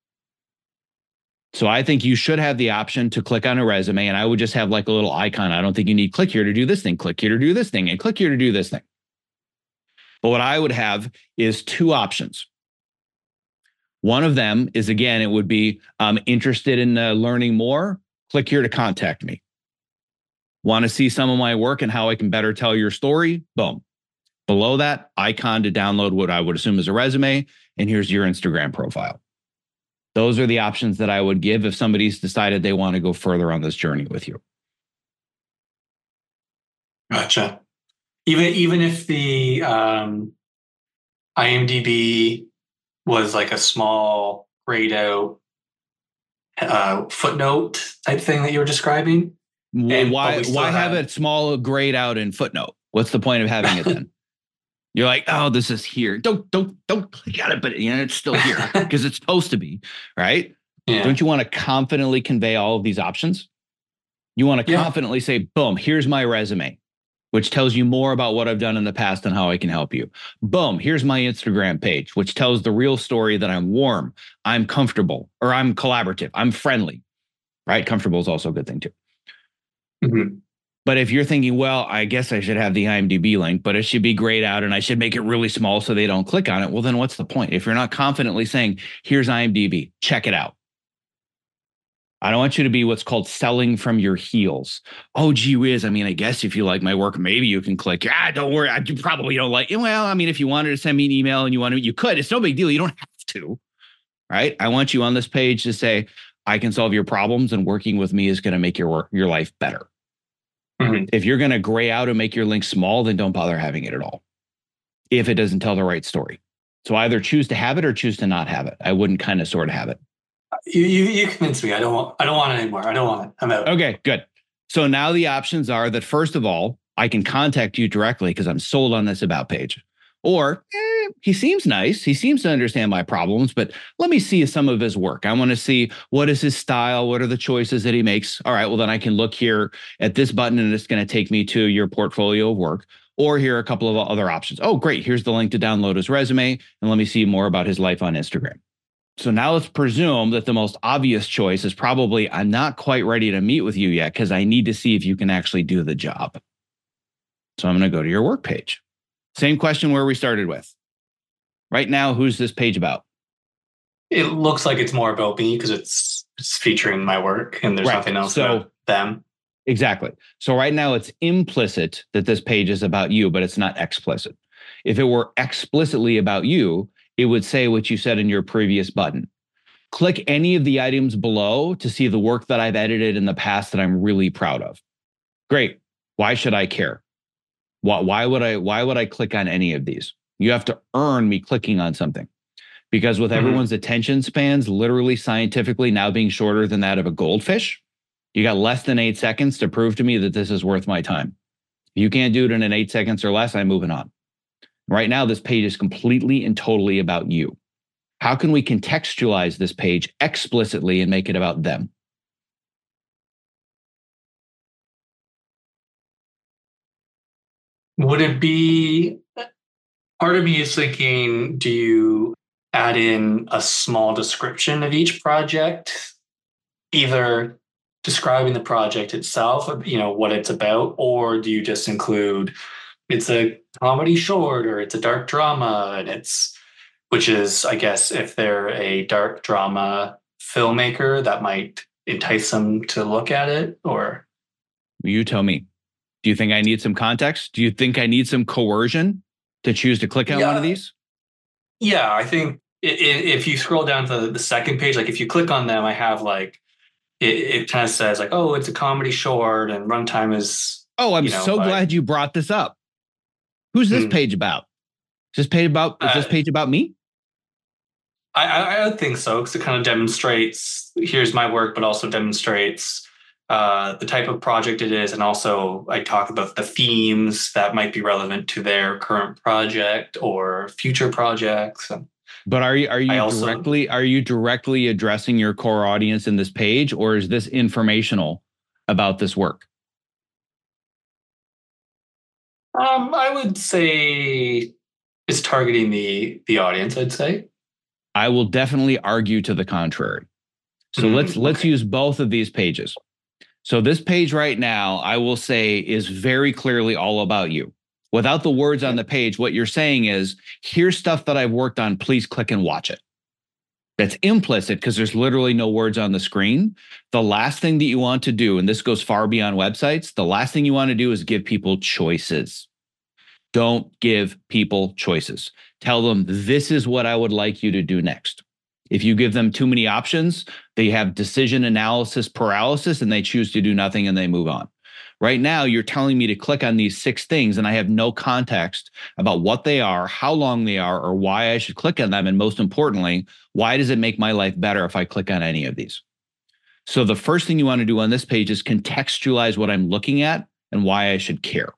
So I think you should have the option to click on a resume, and I would just have like a little icon. I don't think you need click here to do this thing, click here to do this thing, and click here to do this thing. But what I would have is two options. One of them is, again, it would be um, interested in uh, learning more, click here to contact me. Want to see some of my work and how I can better tell your story? Boom. Below that, icon to download what I would assume is a resume, and here's your Instagram profile. Those are the options that I would give if somebody's decided they want to go further on this journey with you. Gotcha. Even even if the um, IMDb was like a small grayed out uh, footnote type thing that you were describing. Well, why why have it small grayed out and footnote? What's the point of having it then? You're like, oh, this is here. Don't, don't, don't click on it, but you know, it's still here because it's supposed to be, right? Yeah. Don't you want to confidently convey all of these options? You want to yeah. confidently say, boom, here's my resume, which tells you more about what I've done in the past and how I can help you. Boom, here's my Instagram page, which tells the real story that I'm warm, I'm comfortable, or I'm collaborative, I'm friendly, right? Comfortable is also a good thing too. Mm-hmm. But if you're thinking, well, I guess I should have the IMDb link, but it should be grayed out and I should make it really small so they don't click on it. Well, then what's the point? If you're not confidently saying, here's IMDb, check it out. I don't want you to be what's called selling from your heels. Oh, gee whiz. I mean, I guess if you like my work, maybe you can click. Ah, don't worry. I, you probably don't like it. Well, I mean, if you wanted to send me an email and you want to, you could. It's no big deal. You don't have to, right? I want you on this page to say, I can solve your problems and working with me is going to make your work, your life better. Mm-hmm. If you're going to gray out and make your link small, then don't bother having it at all if it doesn't tell the right story. So either choose to have it or choose to not have it. I wouldn't kind of sort of have it. You, you, you convinced me. I don't want, I don't want it anymore. I don't want it. I'm out. Okay, good. So now the options are that, first of all, I can contact you directly because I'm sold on this about page. Or eh, he seems nice. He seems to understand my problems, but let me see some of his work. I want to see what is his style. What are the choices that he makes? All right, well, then I can look here at this button and it's going to take me to your portfolio of work. Or here are a couple of other options. Oh, great. Here's the link to download his resume. And let me see more about his life on Instagram. So now let's presume that the most obvious choice is probably, I'm not quite ready to meet with you yet because I need to see if you can actually do the job. So I'm going to go to your work page. Same question where we started with. Right now, who's this page about? It looks like it's more about me because it's it's featuring my work and there's right. nothing else so, about them. Exactly. So right now it's implicit that this page is about you, but it's not explicit. If it were explicitly about you, it would say what you said in your previous button. Click any of the items below to see the work that I've edited in the past that I'm really proud of. Great. Why should I care? Why, why would I, why would I click on any of these? You have to earn me clicking on something. Because with mm-hmm. everyone's attention spans literally scientifically now being shorter than that of a goldfish, you got less than eight seconds to prove to me that this is worth my time. If you can't do it in an eight seconds or less, I'm moving on. Right now, this page is completely and totally about you. How can we contextualize this page explicitly and make it about them? Would it be, part of me is thinking, do you add in a small description of each project, either describing the project itself, you know, what it's about, or do you just include it's a comedy short or it's a dark drama, and it's, which is, I guess, if they're a dark drama filmmaker, that might entice them to look at it, or? You tell me. Do you think I need some context? Do you think I need some coercion to choose to click on yeah. one of these? Yeah, I think if you scroll down to the second page, like if you click on them, I have like, it, it kind of says like, oh, it's a comedy short and runtime is. Oh, I'm you know, so like, glad you brought this up. Who's this hmm. page about? Is this page about, is uh, this page about me? I, I, I think so, because it kind of demonstrates, here's my work, but also demonstrates uh, the type of project it is. And also I talk about the themes that might be relevant to their current project or future projects. But are you are you also, directly are you directly addressing your core audience in this page, or is this informational about this work? Um, I would say it's targeting the the audience, I'd say. I will definitely argue to the contrary. So mm-hmm. let's let's okay. use both of these pages. So this page right now, I will say, is very clearly all about you. Without the words on the page, what you're saying is, here's stuff that I've worked on. Please click and watch it. That's implicit because there's literally no words on the screen. The last thing that you want to do, and this goes far beyond websites, the last thing you want to do is give people choices. Don't give people choices. Tell them, this is what I would like you to do next. If you give them too many options, they have decision analysis paralysis and they choose to do nothing and they move on. Right now, you're telling me to click on these six things and I have no context about what they are, how long they are, or why I should click on them. And most importantly, why does it make my life better if I click on any of these? So the first thing you want to do on this page is contextualize what I'm looking at and why I should care.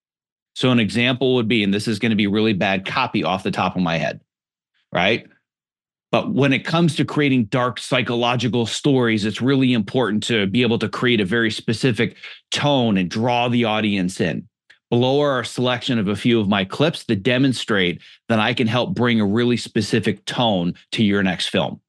So an example would be, and this is going to be really bad copy off the top of my head, right? But when it comes to creating dark psychological stories, it's really important to be able to create a very specific tone and draw the audience in. Below are a selection of a few of my clips that demonstrate that I can help bring a really specific tone to your next film.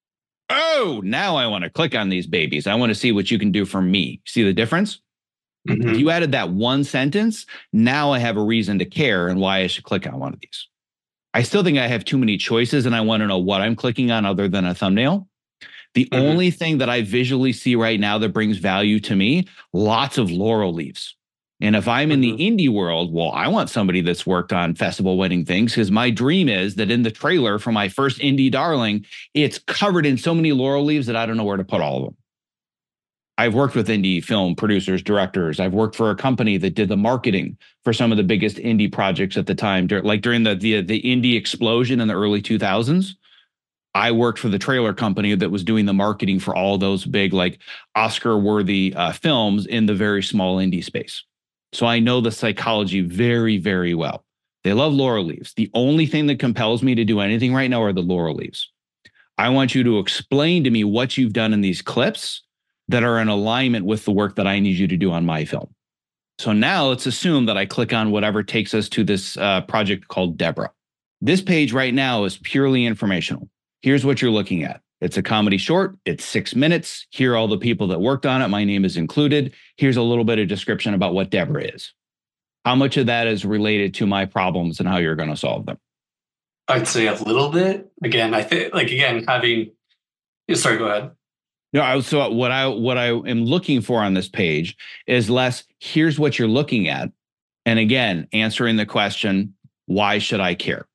Oh, now I want to click on these babies. I want to see what you can do for me. See the difference? Mm-hmm. If you added that one sentence, now I have a reason to care and why I should click on one of these. I still think I have too many choices and I want to know what I'm clicking on other than a thumbnail. The mm-hmm. only thing that I visually see right now that brings value to me, lots of laurel leaves. And if I'm in mm-hmm. the indie world, well, I want somebody that's worked on festival winning things, because my dream is that in the trailer for my first indie darling, it's covered in so many laurel leaves that I don't know where to put all of them. I've worked with indie film producers, directors. I've worked for a company that did the marketing for some of the biggest indie projects at the time, like during the the, the indie explosion in the early two thousands. I worked for the trailer company that was doing the marketing for all those big, like Oscar-worthy uh, films in the very small indie space. So I know the psychology very, very well. They love laurel leaves. The only thing that compels me to do anything right now are the laurel leaves. I want you to explain to me what you've done in these clips that are in alignment with the work that I need you to do on my film. So now let's assume that I click on whatever takes us to this uh, project called Deborah. This page right now is purely informational. Here's what you're looking at. It's a comedy short. It's six minutes. Here are all the people that worked on it. My name is included. Here's a little bit of description about what Deborah is. How much of that is related to my problems and how you're going to solve them? I'd say a little bit. Again, I think, like, again, having, sorry, go ahead. No, so what I what I am looking for on this page is less, here's what you're looking at. And again, answering the question, why should I care?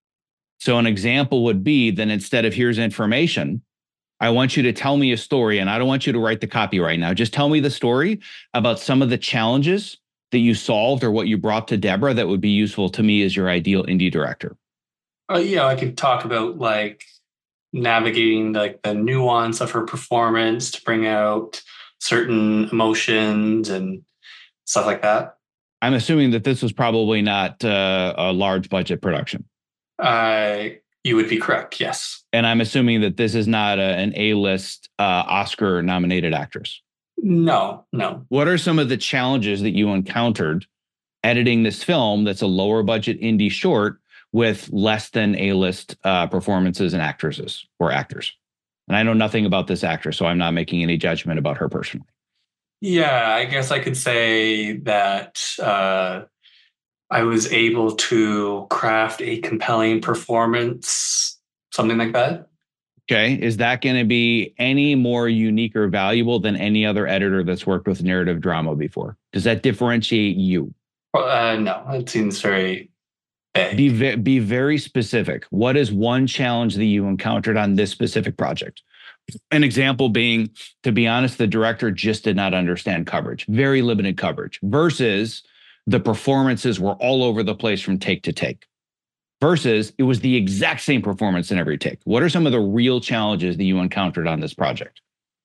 So an example would be then instead of here's information, I want you to tell me a story, and I don't want you to write the copy right now. Just tell me the story about some of the challenges that you solved or what you brought to Deborah that would be useful to me as your ideal indie director. Uh, yeah, I could talk about like navigating like the nuance of her performance to bring out certain emotions and stuff like that. I'm assuming that this was probably not uh, a large budget production. Uh, you would be correct, yes. And I'm assuming that this is not a, an A-list uh, Oscar nominated actress. No, no. What are some of the challenges that you encountered editing this film that's a lower budget indie short with less than A-list uh, performances and actresses or actors? And I know nothing about this actress, so I'm not making any judgment about her personally. Yeah, I guess I could say that uh, I was able to craft a compelling performance, something like that. Okay. Is that going to be any more unique or valuable than any other editor that's worked with narrative drama before? Does that differentiate you? Uh, no, it seems very vague. Be, ve- be very specific. What is one challenge that you encountered on this specific project? An example being, to be honest, the director just did not understand coverage, very limited coverage, versus the performances were all over the place from take to take, versus it was the exact same performance in every take. What are some of the real challenges that you encountered on this project?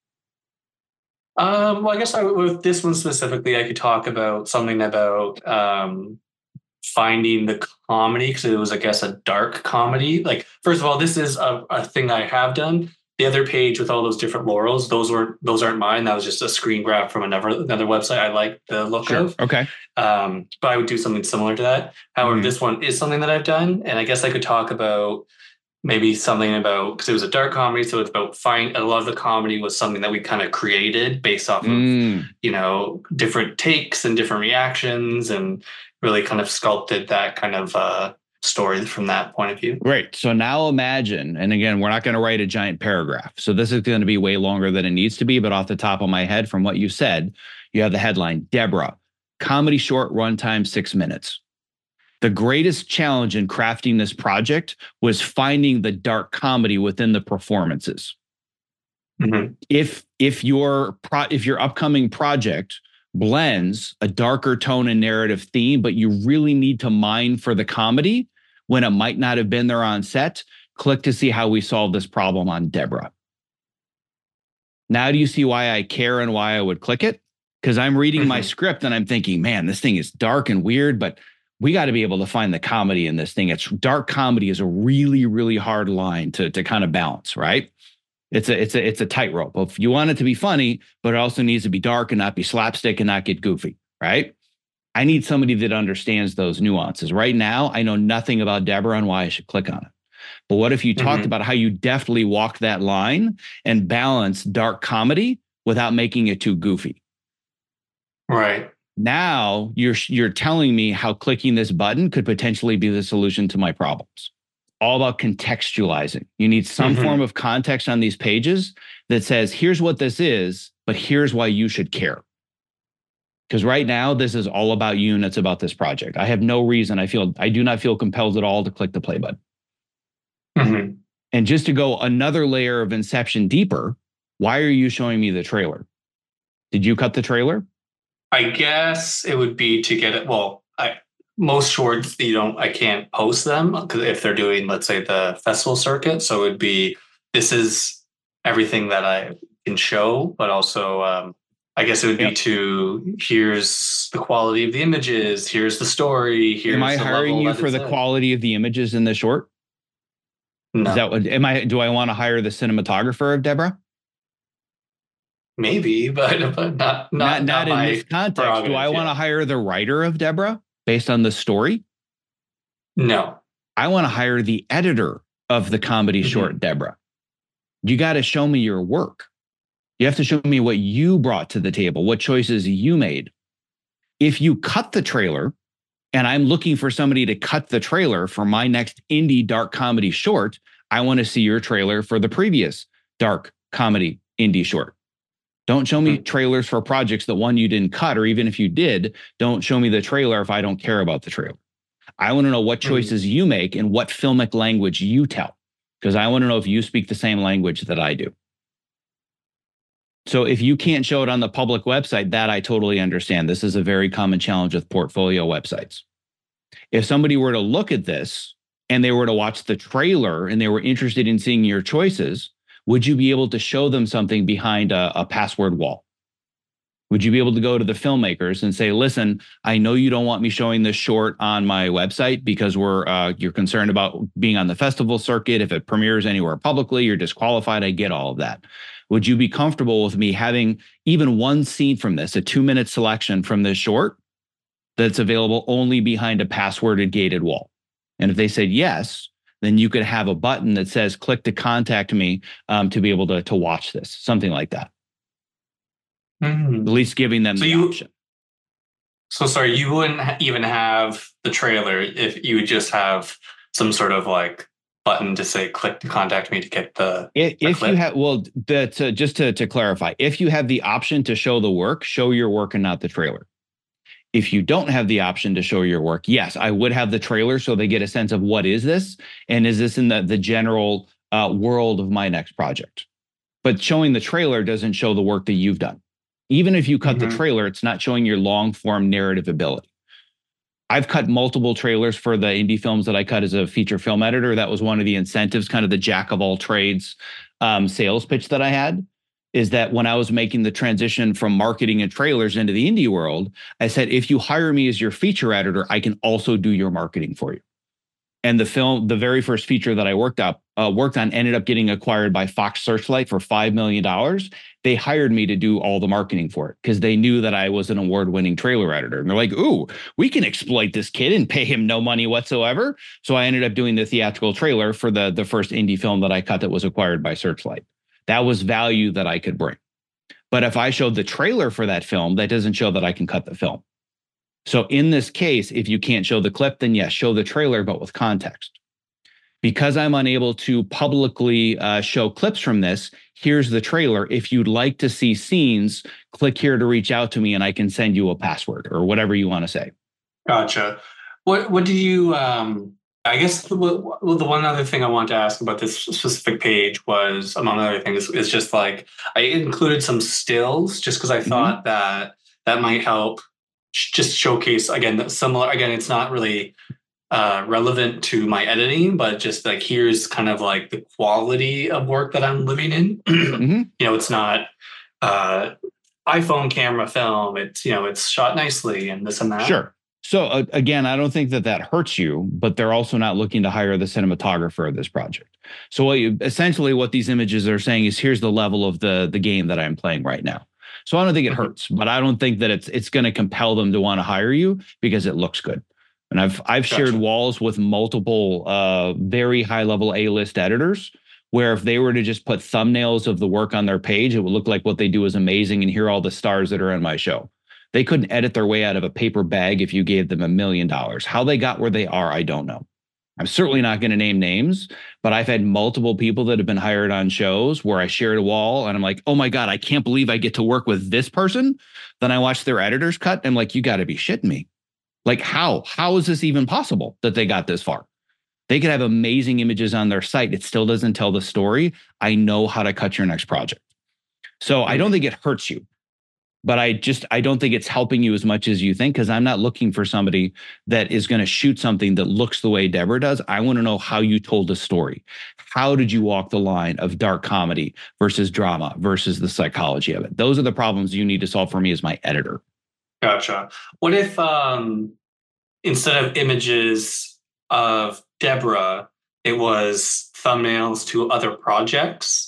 Um, well, I guess I, with this one specifically, I could talk about something about um, finding the comedy, because it was, I guess, a dark comedy. Like, first of all, this is a, a thing I have done. The other page with all those different laurels, those were those aren't mine. That was just a screen grab from another another website I like the look Sure. of. Okay. Um, but I would do something similar to that. However, mm-hmm. this one is something that I've done, and I guess I could talk about maybe something about, because it was a dark comedy, so it's about find a lot of the comedy was something that we kind of created based off of mm. you know, different takes and different reactions, and really kind of sculpted that kind of uh story from that point of view. Right. So now imagine, and again, we're not going to write a giant paragraph, so this is going to be way longer than it needs to be, but off the top of my head from what you said, you have the headline, Deborah, comedy short, runtime six minutes. The greatest challenge in crafting this project was finding the dark comedy within the performances. Mm-hmm. If if your pro, if your upcoming project blends a darker tone and narrative theme, but you really need to mine for the comedy when it might not have been there on set, click to see how we solve this problem on Deborah. Now do you see why I care and why I would click it? Because I'm reading mm-hmm. my script and I'm thinking, man, this thing is dark and weird, but we got to be able to find the comedy in this thing. It's dark comedy is a really, really hard line to, to kind of balance, right? It's a it's a it's a tightrope. If you want it to be funny, but it also needs to be dark and not be slapstick and not get goofy, right? I need somebody that understands those nuances. Right now, I know nothing about Deborah and why I should click on it. But what if you mm-hmm. talked about how you deftly walk that line and balance dark comedy without making it too goofy? Right. Now you're you're telling me how clicking this button could potentially be the solution to my problems. All about contextualizing. You need some mm-hmm. form of context on these pages that says, here's what this is, but here's why you should care. Because right now, this is all about you and it's about this project. I have no reason. I feel I do not feel compelled at all to click the play button. Mm-hmm. And just to go another layer of inception deeper, why are you showing me the trailer? Did you cut the trailer? I guess it would be to get it. Well, I most shorts, you don't, I can't post them because if they're doing, let's say, the festival circuit. So it would be, this is everything that I can show, but also um, I guess it would yep. be to, here's the quality of the images, here's the story. Here's am I the hiring you for the in. quality of the images in the short? No. Is that what, am I, do I want to hire the cinematographer of Deborah? maybe, but but not Not not not not in this my context. Do prerogative. I want to Yeah. hire the writer of Deborah based on the story? No. I want to hire the editor of the comedy Hmm. short Deborah. You got to show me your work. You have to show me what you brought to the table, what choices you made. If you cut the trailer, and I'm looking for somebody to cut the trailer for my next indie dark comedy short, I want to see your trailer for the previous dark comedy indie short. Don't show me trailers for projects that one you didn't cut, or even if you did, don't show me the trailer if I don't care about the trailer. I want to know what Hmm. choices you make and what filmic language you tell, because I want to know if you speak the same language that I do. So if you can't show it on the public website, that I totally understand. This is a very common challenge with portfolio websites. If somebody were to look at this and they were to watch the trailer and they were interested in seeing your choices, would you be able to show them something behind a, a password wall? Would you be able to go to the filmmakers and say, listen, I know you don't want me showing this short on my website because we're uh, you're concerned about being on the festival circuit. If it premieres anywhere publicly, you're disqualified. I get all of that. Would you be comfortable with me having even one scene from this, a two minute selection from this short that's available only behind a passworded gated wall? And if they said yes, then you could have a button that says click to contact me um, to be able to, to watch this, something like that. Hmm. At least giving them So the you option. so sorry, you wouldn't ha- even have the trailer if you would just have some sort of like button to say click to contact me to get the If, the if you clip. have, well, that uh, just to, to clarify, if you have the option to show the work, show your work and not the trailer. If you don't have the option to show your work, yes, I would have the trailer so they get a sense of what is this and is this in the, the general uh, world of my next project. But showing the trailer doesn't show the work that you've done. Even if you cut the Hmm. trailer, it's not showing your long form narrative ability. I've cut multiple trailers for the indie films that I cut as a feature film editor. That was one of the incentives, kind of the jack of all trades um, sales pitch that I had, is that when I was making the transition from marketing and trailers into the indie world, I said, if you hire me as your feature editor, I can also do your marketing for you. And the film, the very first feature that I worked up, uh, worked on, ended up getting acquired by Fox Searchlight for five million dollars. They hired me to do all the marketing for it because they knew that I was an award-winning trailer editor. And they're like, ooh, we can exploit this kid and pay him no money whatsoever. So I ended up doing the theatrical trailer for the, the first indie film that I cut that was acquired by Searchlight. That was value that I could bring. But if I showed the trailer for that film, that doesn't show that I can cut the film. So in this case, if you can't show the clip, then yes, show the trailer, but with context. Because I'm unable to publicly uh, show clips from this, here's the trailer. If you'd like to see scenes, click here to reach out to me and I can send you a password or whatever you want to say. Gotcha. What what do you um I guess the, well, the one other thing I wanted to ask about this specific page was, among other things, is just like I included some stills just because I Mm-hmm. thought that that might help sh- just showcase again that similar again it's not really uh, relevant to my editing, but just like here's kind of like the quality of work that I'm living in. Mm-hmm. You know, it's not uh, iPhone camera film. It's you know it's shot nicely and this and that. Sure. So uh, again, I don't think that that hurts you, but they're also not looking to hire the cinematographer of this project. So what you, essentially what these images are saying is here's the level of the the game that I'm playing right now. So I don't think it Mhm. hurts, but I don't think that it's it's going to compel them to want to hire you because it looks good. And I've I've shared Gotcha. walls with multiple uh, very high level A-list editors where if they were to just put thumbnails of the work on their page, it would look like what they do is amazing and here are all the stars that are in my show. They couldn't edit their way out of a paper bag if you gave them a million dollars. How they got where they are, I don't know. I'm certainly not going to name names, but I've had multiple people that have been hired on shows where I shared a wall and I'm like, oh my God, I can't believe I get to work with this person. Then I watch their editor's cut and I'm like, you got to be shitting me. Like, how? How is this even possible that they got this far? They could have amazing images on their site. It still doesn't tell the story. I know how to cut your next project. So I don't think it hurts you. But I just, I don't think it's helping you as much as you think, because I'm not looking for somebody that is going to shoot something that looks the way Deborah does. I want to know how you told the story. How did you walk the line of dark comedy versus drama versus the psychology of it? Those are the problems you need to solve for me as my editor. Gotcha. What if um, instead of images of Deborah, it was thumbnails to other projects?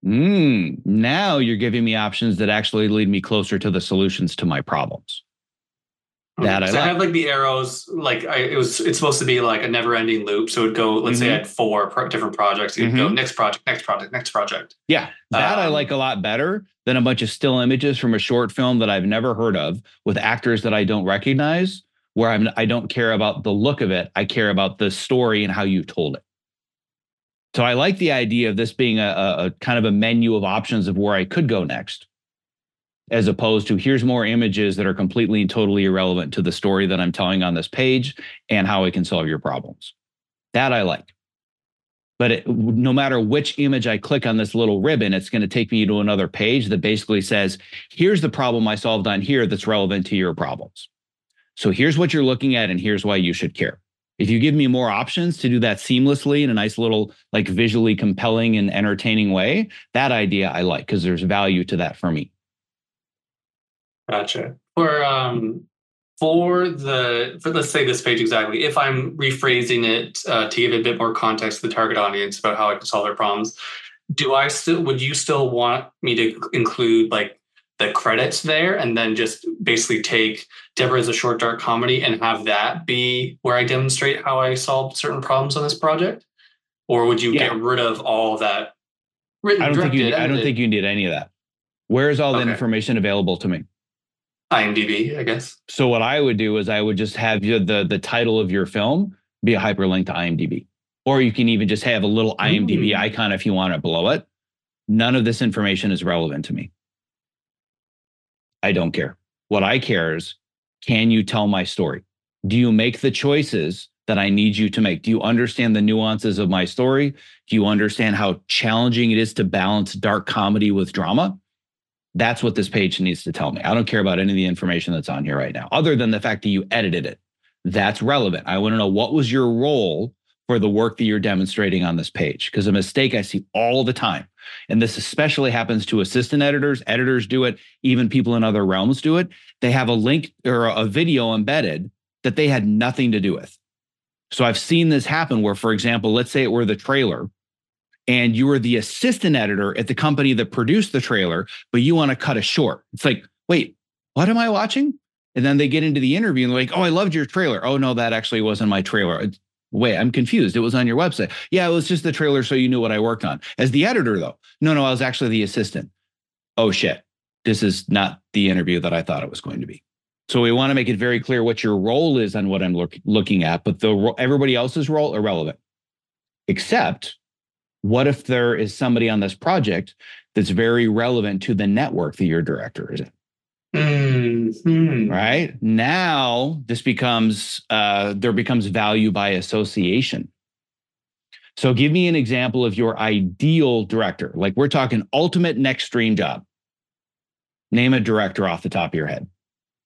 Mm, now you're giving me options that actually lead me closer to the solutions to my problems. That I, so like. I have like the arrows, like I, it was, it's supposed to be like a never ending loop. So it would go, let's mm-hmm. say I had four pro- different projects. You'd mm-hmm. go next project, next project, next project. Yeah. That um, I like a lot better than a bunch of still images from a short film that I've never heard of with actors that I don't recognize, where I'm, I don't care about the look of it. I care about the story and how you told it. So I like the idea of this being a, a, a kind of a menu of options of where I could go next, as opposed to here's more images that are completely and totally irrelevant to the story that I'm telling on this page and how I can solve your problems. That I like. But it, no matter which image I click on this little ribbon, it's going to take me to another page that basically says, here's the problem I solved on here that's relevant to your problems. So here's what you're looking at, and here's why you should care. If you give me more options to do that seamlessly in a nice little, like visually compelling and entertaining way, that idea I like, because there's value to that for me. Gotcha. For um, for the for let's say this page exactly, if I'm rephrasing it uh, to give a bit more context to the target audience about how I can solve their problems, do I still would you still want me to include like the credits there and then just basically take Deborah as a short dark comedy and have that be where I demonstrate how I solved certain problems on this project? Or would you yeah. get rid of all of that written? I don't think you need, edited? I don't think you need any of that. Where is all okay. that information available to me? IMDb, I guess. So what I would do is I would just have you, the, the title of your film be a hyperlink to IMDb. Or you can even just have a little IMDb mm. icon if you want it below it. None of this information is relevant to me. I don't care. What I care is, can you tell my story? Do you make the choices that I need you to make? Do you understand the nuances of my story? Do you understand how challenging it is to balance dark comedy with drama? That's what this page needs to tell me. I don't care about any of the information that's on here right now, other than the fact that you edited it. That's relevant. I want to know, what was your role for the work that you're demonstrating on this page? Because a mistake I see all the time, and this especially happens to assistant editors, editors do it, even people in other realms do it. They have a link or a video embedded that they had nothing to do with. So I've seen this happen where, for example, let's say it were the trailer and you were the assistant editor at the company that produced the trailer, but you want to cut a short. It's like, wait, what am I watching? And then they get into the interview and they're like, oh, I loved your trailer. Oh, no, that actually wasn't my trailer. It's, wait, I'm confused. It was on your website. Yeah, it was just the trailer so you knew what I worked on. As the editor, though, no, no, I was actually the assistant. Oh, shit. This is not the interview that I thought it was going to be. So we want to make it very clear what your role is on what I'm look, looking at, but the everybody else's role, irrelevant. Except, what if there is somebody on this project that's very relevant to the network that your director is in? Mm-hmm. Right now, this becomes uh, there becomes value by association. So give me an example of your ideal director. Like we're talking ultimate next dream job. Name a director off the top of your head.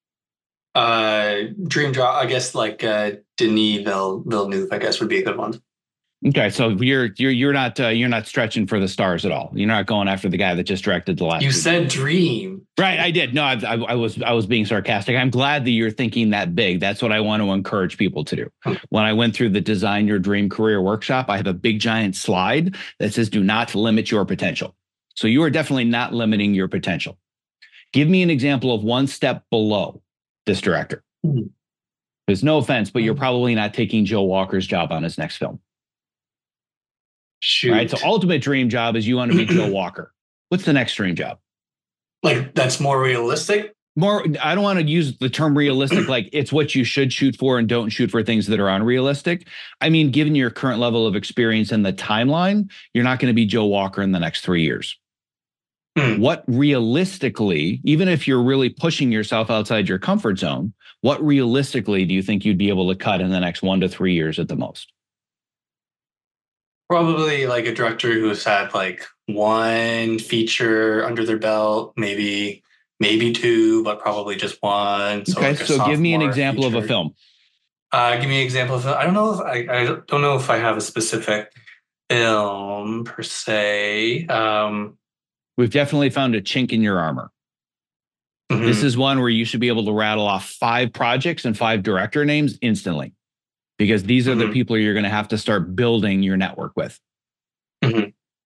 Uh, dream job, I guess, like uh, Denis Villeneuve, I guess would be a good one. Okay, so you're you're you're not uh, you're not stretching for the stars at all. You're not going after the guy that just directed the last. You said dream, right? I did. No, I, I, I was I was being sarcastic. I'm glad that you're thinking that big. That's what I want to encourage people to do. When I went through the Design Your Dream Career workshop, I have a big giant slide that says "Do not limit your potential." So you are definitely not limiting your potential. Give me an example of one step below this director. Mm-hmm. There's no offense, but you're probably not taking Joe Walker's job on his next film. Shoot. Right. So ultimate dream job is you want to be Joe Walker. What's the next dream job? Like that's more realistic? More. I don't want to use the term realistic like it's what you should shoot for and don't shoot for things that are unrealistic. I mean, given your current level of experience and the timeline, you're not going to be Joe Walker in the next three years. Hmm. What realistically, even if you're really pushing yourself outside your comfort zone, what realistically do you think you'd be able to cut in the next one to three years at the most? Probably like a director who's had like one feature under their belt, maybe maybe two, but probably just one. So okay, like so give me an example feature. of a film. Uh, give me an example of. I don't know if I. I don't know if I have a specific film per se. Um, We've definitely found a chink in your armor. Mm-hmm. This is one where you should be able to rattle off five projects and five director names instantly. Because these are mm-hmm. the people you're going to have to start building your network with. Mm-hmm.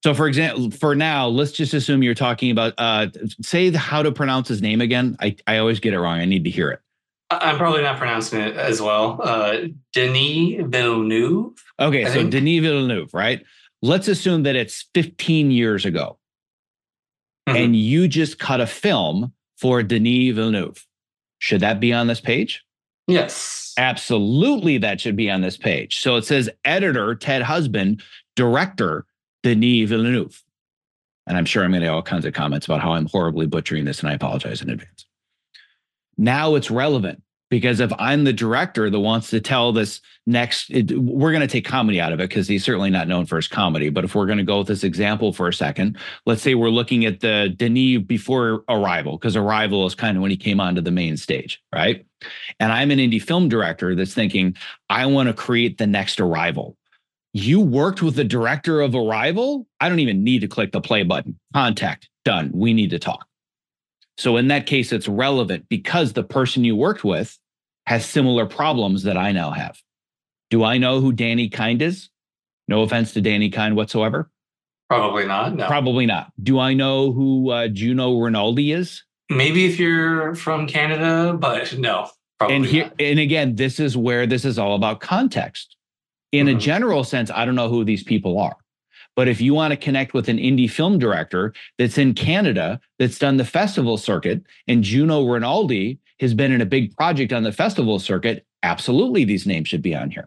So, for example, for now, let's just assume you're talking about, uh, say the, how to pronounce his name again. I, I always get it wrong. I need to hear it. I'm probably not pronouncing it as well. Uh, Denis Villeneuve. Okay, I so think. Denis Villeneuve, right? Let's assume that it's fifteen years ago, mm-hmm. and you just cut a film for Denis Villeneuve. Should that be on this page? Yes. Absolutely, that should be on this page. So it says editor Ted Husband, director Denis Villeneuve. And I'm sure I'm going to get all kinds of comments about how I'm horribly butchering this, and I apologize in advance. Now it's relevant because if I'm the director that wants to tell this next, it, we're going to take comedy out of it because he's certainly not known for his comedy. But if we're going to go with this example for a second, let's say we're looking at the Denis before Arrival, because Arrival is kind of when he came onto the main stage, right? And I'm an indie film director that's thinking, I want to create the next Arrival. You worked with the director of Arrival? I don't even need to click the play button. Contact, done. We need to talk. So in that case, it's relevant because the person you worked with has similar problems that I now have. Do I know who Danny Kind is? No offense to Danny Kind whatsoever. Probably not. No. Probably not. Do I know who uh, Juno Rinaldi is? Maybe if you're from Canada, but no. Probably and here, not. And again, this is where this is all about context. In mm-hmm. a general sense, I don't know who these people are. But if you want to connect with an indie film director that's in Canada, that's done the festival circuit, and Juno Rinaldi has been in a big project on the festival circuit, absolutely these names should be on here.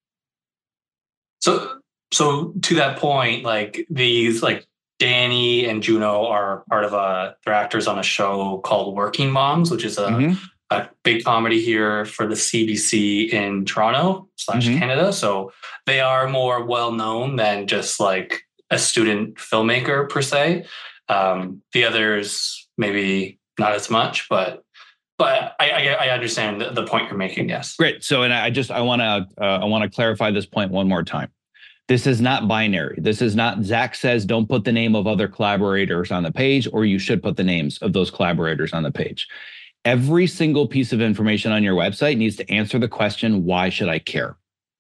So, so to that point, like these, like Danny and Juno are part of a, they're actors on a show called Working Moms, which is a, mm-hmm. a big comedy here for the C B C in Toronto slash mm-hmm. Canada. So they are more well-known than just like a student filmmaker per se. Um, the others, maybe not as much, but but I, I, I understand the point you're making. Yes. Great. So, and I just, I want to, uh, I want to clarify this point one more time. This is not binary. This is not Zach says, don't put the name of other collaborators on the page, or you should put the names of those collaborators on the page. Every single piece of information on your website needs to answer the question, why should I care?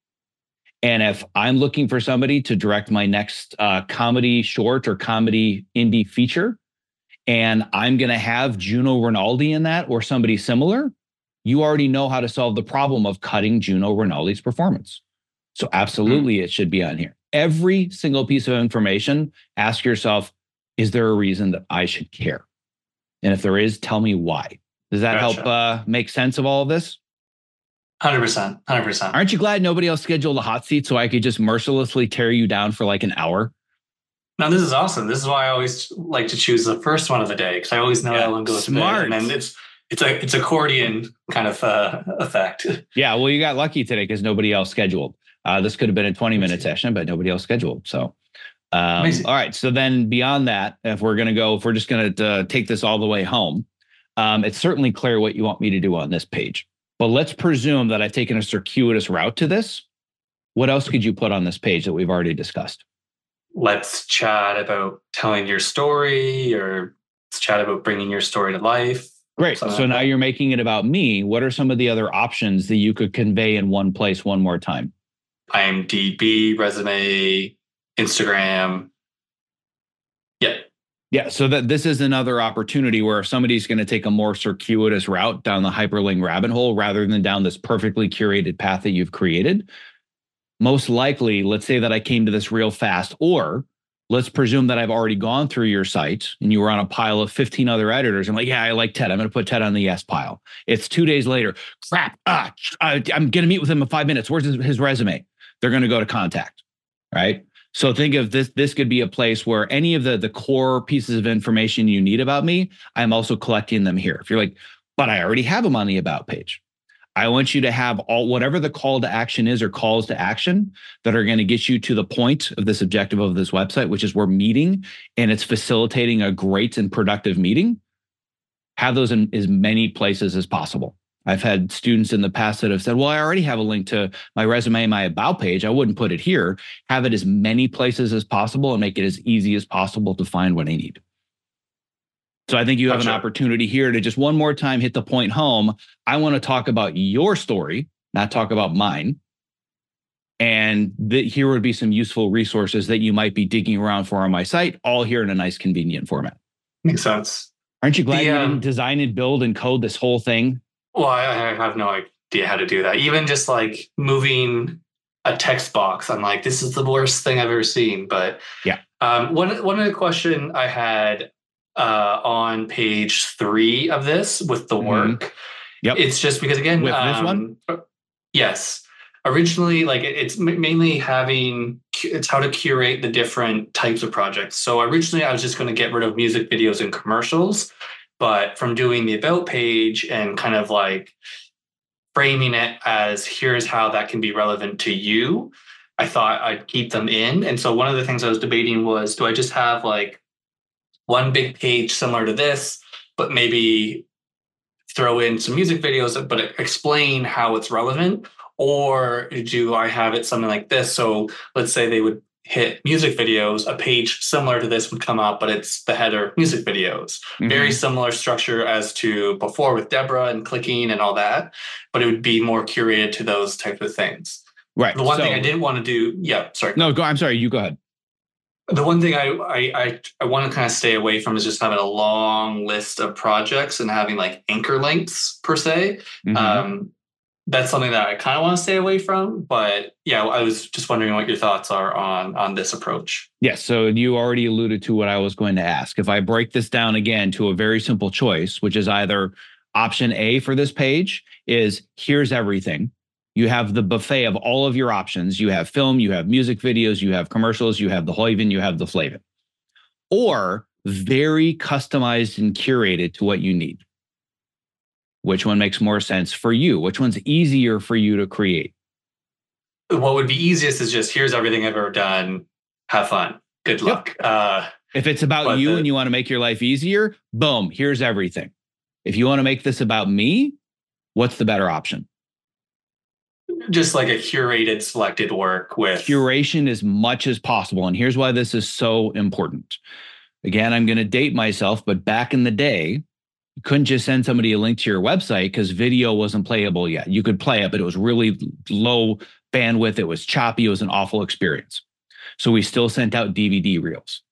And if I'm looking for somebody to direct my next uh, comedy short or comedy indie feature, and I'm going to have Juno Rinaldi in that or somebody similar, you already know how to solve the problem of cutting Juno Rinaldi's performance. So absolutely, mm-hmm. it should be on here. Every single piece of information, ask yourself, is there a reason that I should care? And if there is, tell me why. Does that gotcha. help uh, make sense of all of this? one hundred percent. one hundred percent. Aren't you glad nobody else scheduled a hot seat so I could just mercilessly tear you down for like an hour? No, this is awesome. This is why I always like to choose the first one of the day, because I always know yeah, that one goes smart. Big, and then it's it's a it's accordion kind of uh, effect. Yeah, well, you got lucky today because nobody else scheduled. Uh, this could have been a twenty minute session, but nobody else scheduled. So, um, all right. So then beyond that, if we're going to go, if we're just going to uh, take this all the way home, um, it's certainly clear what you want me to do on this page. But let's presume that I've taken a circuitous route to this. What else could you put on this page that we've already discussed? Let's chat about telling your story, or let's chat about bringing your story to life. Great. So like now that. You're making it about me. What are some of the other options that you could convey in one place one more time? IMDb, resume, Instagram. Yeah. Yeah. So that this is another opportunity where if somebody's going to take a more circuitous route down the hyperlink rabbit hole rather than down this perfectly curated path that you've created, most likely, let's say that I came to this real fast, or let's presume that I've already gone through your site and you were on a pile of fifteen other editors. I'm like, yeah, I like Ted. I'm going to put Ted on the yes pile. It's two days later. Crap. Ah, I, I'm going to meet with him in five minutes. Where's his, his resume? They're going to go to contact, right? So think of this. This could be a place where any of the, the core pieces of information you need about me, I'm also collecting them here. If you're like, but I already have them on the about page. I want you to have all whatever the call to action is or calls to action that are going to get you to the point of this objective of this website, which is we're meeting and it's facilitating a great and productive meeting. Have those in as many places as possible. I've had students in the past that have said, well, I already have a link to my resume, my about page. I wouldn't put it here. Have it as many places as possible and make it as easy as possible to find what I need. So I think you have gotcha. An opportunity here to just one more time hit the point home. I want to talk about your story, not talk about mine. And the, here would be some useful resources that you might be digging around for on my site, all here in a nice, convenient format. Makes sense. Aren't you glad The, you um, didn't design and build and code this whole thing? Well, I, I have no idea how to do that. Even just like moving a text box, I'm like, this is the worst thing I've ever seen. But yeah, um, one one of the question I had uh, on page three of this with the work, mm-hmm. Yep. It's just because again, with um, this one, yes. Originally, like it's mainly having, it's how to curate the different types of projects. So originally I was just going to get rid of music videos and commercials, but from doing the about page and kind of like framing it as here's how that can be relevant to you, I thought I'd keep them in. And so one of the things I was debating was, do I just have like one big page similar to this, but maybe throw in some music videos, but explain how it's relevant? Or do I have it something like this? So let's say they would hit music videos, a page similar to this would come up, but it's the header music videos. Mm-hmm. Very similar structure as to before with Deborah and clicking and all that, but it would be more curated to those types of things. Right. The one so, thing I didn't want to do, yeah, sorry. No, go, I'm sorry, you go ahead. The one thing I, I I I want to kind of stay away from is just having a long list of projects and having like anchor links per se. Mm-hmm. Um, that's something that I kind of want to stay away from. But yeah, I was just wondering what your thoughts are on on this approach. Yes. So you already alluded to what I was going to ask. If I break this down again to a very simple choice, which is either option A for this page is here's everything. You have the buffet of all of your options. You have film, you have music videos, you have commercials, you have the Hoyven, you have the Flavin. Or very customized and curated to what you need. Which one makes more sense for you? Which one's easier for you to create? What would be easiest is just here's everything I've ever done. Have fun. Good luck. Yep. Uh, if it's about you the, and you want to make your life easier, boom, here's everything. If you want to make this about me, what's the better option? Just like a curated, selected work with curation as much as possible. And here's why this is so important. Again, I'm going to date myself, but back in the day, you couldn't just send somebody a link to your website because video wasn't playable yet. You could play it, but it was really low bandwidth. It was choppy. It was an awful experience. So we still sent out D V D reels.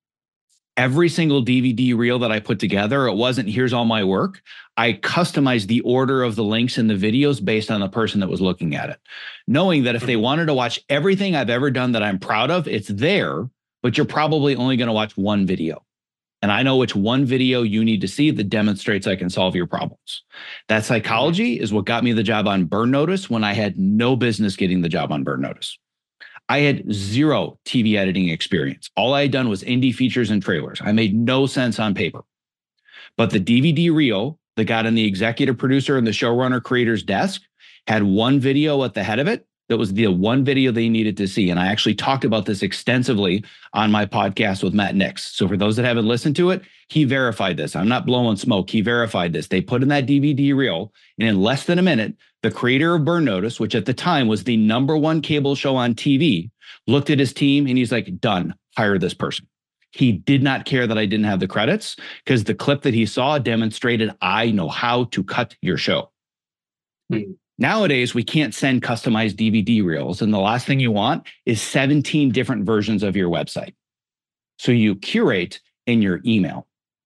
Every single D V D reel that I put together, it wasn't here's all my work. I customized the order of the links in the videos based on the person that was looking at it, knowing that if they wanted to watch everything I've ever done that I'm proud of, it's there, but you're probably only going to watch one video. And I know which one video you need to see that demonstrates I can solve your problems. That psychology is what got me the job on Burn Notice when I had no business getting the job on Burn Notice. I had zero T V editing experience. All I had done was indie features and trailers. I made no sense on paper. But the D V D reel that got in the executive producer and the showrunner creator's desk had one video at the head of it. That was the one video they needed to see. And I actually talked about this extensively on my podcast with Matt Nix. So for those that haven't listened to it, he verified this. I'm not blowing smoke. He verified this. They put in that D V D reel, and in less than a minute, the creator of Burn Notice, which at the time was the number one cable show on T V, looked at his team and he's like, done, hire this person. He did not care that I didn't have the credits because the clip that he saw demonstrated I know how to cut your show. Mm. Nowadays, we can't send customized D V D reels. And the last thing you want is seventeen different versions of your website. So you curate in your email.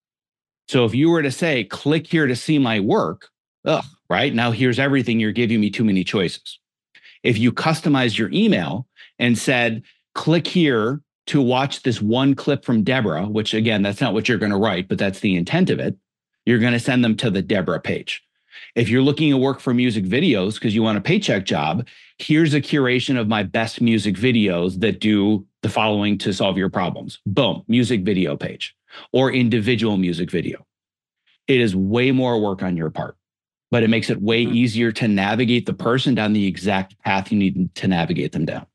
So if you were to say, click here to see my work, ugh, right? Now here's everything. You're giving me too many choices. If you customize your email and said, click here to watch this one clip from Deborah, which again, that's not what you're going to write, but that's the intent of it. You're going to send them to the Deborah page. If you're looking to work for music videos because you want a paycheck job, here's a curation of my best music videos that do the following to solve your problems. Boom, music video page or individual music video. It is way more work on your part, but it makes it way easier to navigate the person down the exact path you need to navigate them down.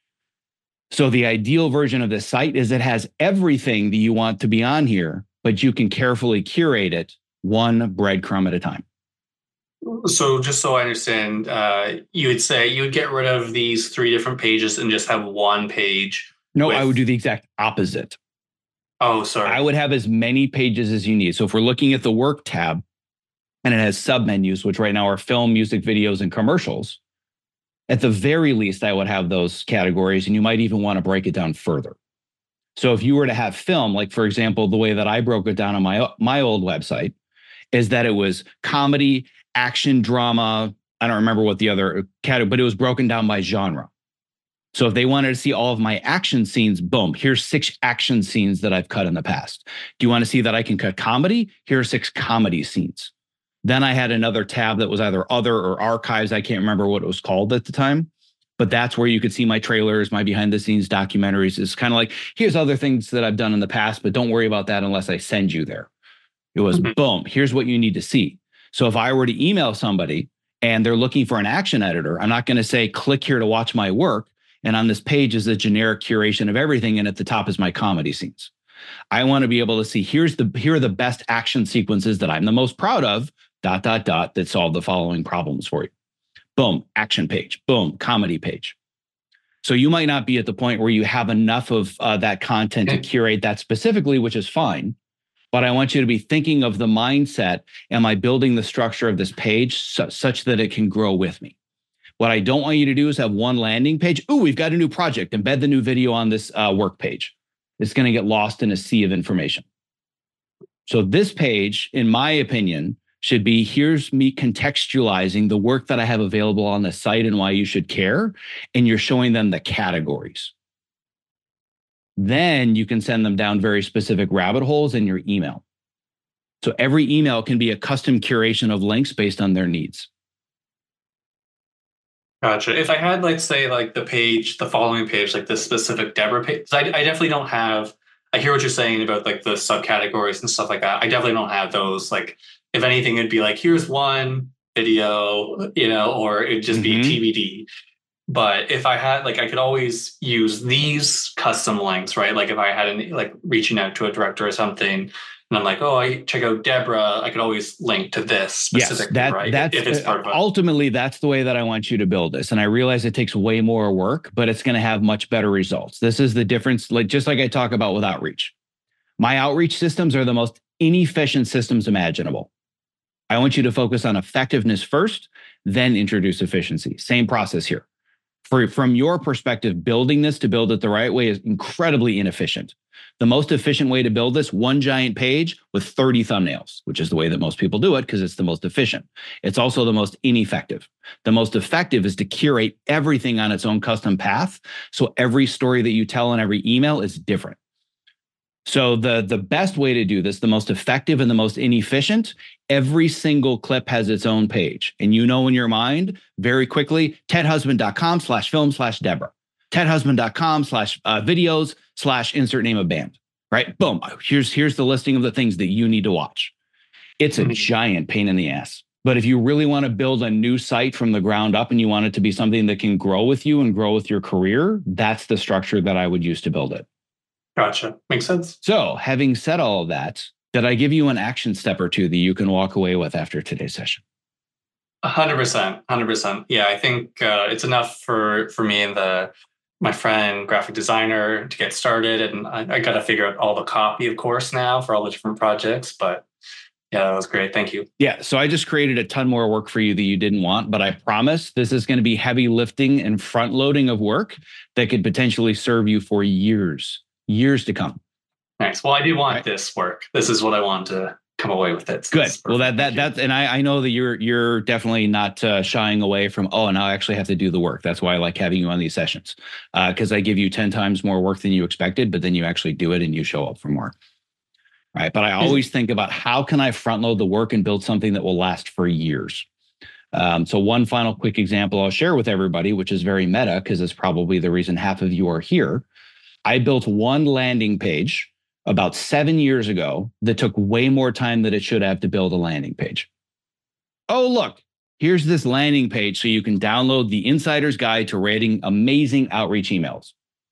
So the ideal version of this site is it has everything that you want to be on here, but you can carefully curate it one breadcrumb at a time. So just so I understand, uh, you would say you would get rid of these three different pages and just have one page. No, with... I would do the exact opposite. Oh, sorry. I would have as many pages as you need. So if we're looking at the work tab and it has submenus, which right now are film, music videos, and commercials, At the very least, I would have those categories, and you might even want to break it down further. So if you were to have film, like for example, the way that I broke it down on my my old website is that it was comedy, action, drama. I don't remember what the other category, but it was broken down by genre. So if they wanted to see all of my action scenes, boom, here's six action scenes that I've cut in the past. Do you want to see that I can cut comedy? Here are six comedy scenes. Then I had another tab that was either other or archives. I can't remember what it was called at the time, but that's where you could see my trailers, my behind the scenes documentaries. It's kind of like, here's other things that I've done in the past, but don't worry about that unless I send you there. It was mm-hmm. boom, here's what you need to see. So if I were to email somebody and they're looking for an action editor, I'm not going to say, click here to watch my work. And on this page is a generic curation of everything. And at the top is my comedy scenes. I want to be able to see, here's the, here are the best action sequences that I'm the most proud of, dot, dot, dot, that solve the following problems for you. Boom, action page, boom, comedy page. So you might not be at the point where you have enough of uh, that content to curate that specifically, which is fine. But I want you to be thinking of the mindset, am I building the structure of this page su- such that it can grow with me? What I don't want you to do is have one landing page. Oh, we've got a new project. Embed the new video on this uh, work page. It's going to get lost in a sea of information. So this page, in my opinion, should be, here's me contextualizing the work that I have available on the site and why you should care. And you're showing them the categories. Then you can send them down very specific rabbit holes in your email. So every email can be a custom curation of links based on their needs. Gotcha. If I had, like, say, like the page, the following page, like this specific Deborah page, I, I definitely don't have, I hear what you're saying about like the subcategories and stuff like that. I definitely don't have those. Like, if anything, it'd be like, here's one video, you know, or it'd just mm-hmm. be T B D. But if I had, like, I could always use these custom links, right? Like if I had any, like reaching out to a director or something, and I'm like, oh, I check out Deborah, I could always link to this specifically, yes, that, right? That's, if it's part of it. Ultimately, that's the way that I want you to build this. And I realize it takes way more work, but it's going to have much better results. This is the difference, like just like I talk about with outreach. My outreach systems are the most inefficient systems imaginable. I want you to focus on effectiveness first, then introduce efficiency. Same process here. For, from your perspective, building this to build it the right way is incredibly inefficient. The most efficient way to build this, one giant page with thirty thumbnails, which is the way that most people do it because it's the most efficient. It's also the most ineffective. The most effective is to curate everything on its own custom path. So every story that you tell in every email is different. So the, the best way to do this, the most effective and the most inefficient, every single clip has its own page. And you know in your mind, very quickly, tedhusband.com slash film slash Deborah. tedhusband.com slash videos slash insert name of band, right? Boom. Here's, here's the listing of the things that you need to watch. It's a giant pain in the ass. But if you really want to build a new site from the ground up and you want it to be something that can grow with you and grow with your career, that's the structure that I would use to build it. Gotcha. Makes sense. So having said all of that, did I give you an action step or two that you can walk away with after today's session? A hundred percent, hundred percent. Yeah, I think uh, it's enough for for me and the my friend graphic designer to get started, and I, I got to figure out all the copy, of course, now for all the different projects. But yeah, that was great. Thank you. Yeah, so I just created a ton more work for you that you didn't want, but I promise this is going to be heavy lifting and front loading of work that could potentially serve you for years. Years to come. Nice. Well, I do want right. this work. This is what I want to come away with it. So good. Well, that that that's and I, I know that you're you're definitely not uh, shying away from. Oh, now I actually have to do the work. That's why I like having you on these sessions because uh, I give you ten times more work than you expected, but then you actually do it and you show up for more. Right. But I always think about how can I front load the work and build something that will last for years. Um, so one final quick example I'll share with everybody, which is very meta because it's probably the reason half of you are here. I built one landing page about seven years ago that took way more time than it should have to build a landing page. Oh, look, here's this landing page so you can download the Insider's Guide to Writing Amazing Outreach Emails.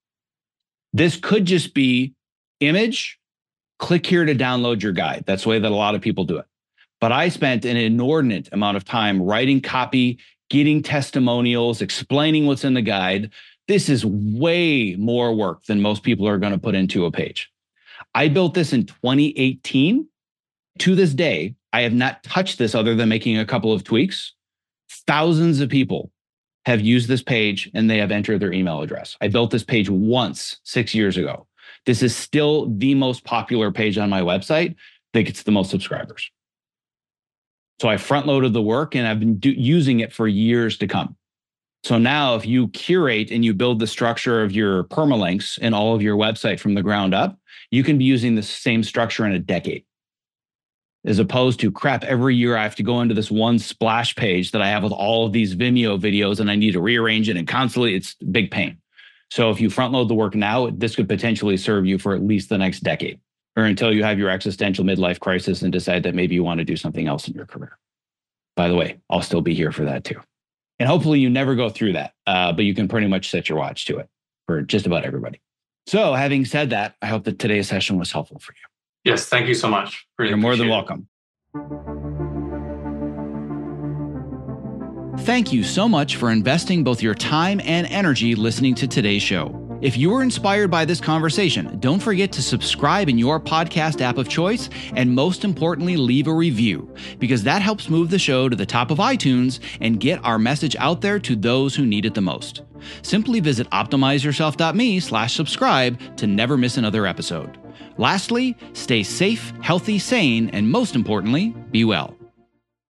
This could just be image, click here to download your guide. That's the way that a lot of people do it. But I spent an inordinate amount of time writing copy, getting testimonials, explaining what's in the guide. This is way more work than most people are going to put into a page. I built this in twenty eighteen. To this day, I have not touched this other than making a couple of tweaks. Thousands of people have used this page and they have entered their email address. I built this page once six years ago. This is still the most popular page on my website. I think it's the most subscribers. So I front loaded the work and I've been do- using it for years to come. So now if you curate and you build the structure of your permalinks in all of your website from the ground up, you can be using the same structure in a decade. As opposed to crap, every year I have to go into this one splash page that I have with all of these Vimeo videos and I need to rearrange it and constantly, it's big pain. So if you front load the work now, this could potentially serve you for at least the next decade or until you have your existential midlife crisis and decide that maybe you want to do something else in your career. By the way, I'll still be here for that too. And hopefully you never go through that, uh, but you can pretty much set your watch to it for just about everybody. So having said that, I hope that today's session was helpful for you. Yes, thank you so much. Really You're more than appreciate welcome. Thank you so much for investing both your time and energy listening to today's show. If you were inspired by this conversation, don't forget to subscribe in your podcast app of choice, and most importantly, leave a review, because that helps move the show to the top of iTunes and get our message out there to those who need it the most. Simply visit optimizeyourself.me slash subscribe to never miss another episode. Lastly, stay safe, healthy, sane, and most importantly, be well.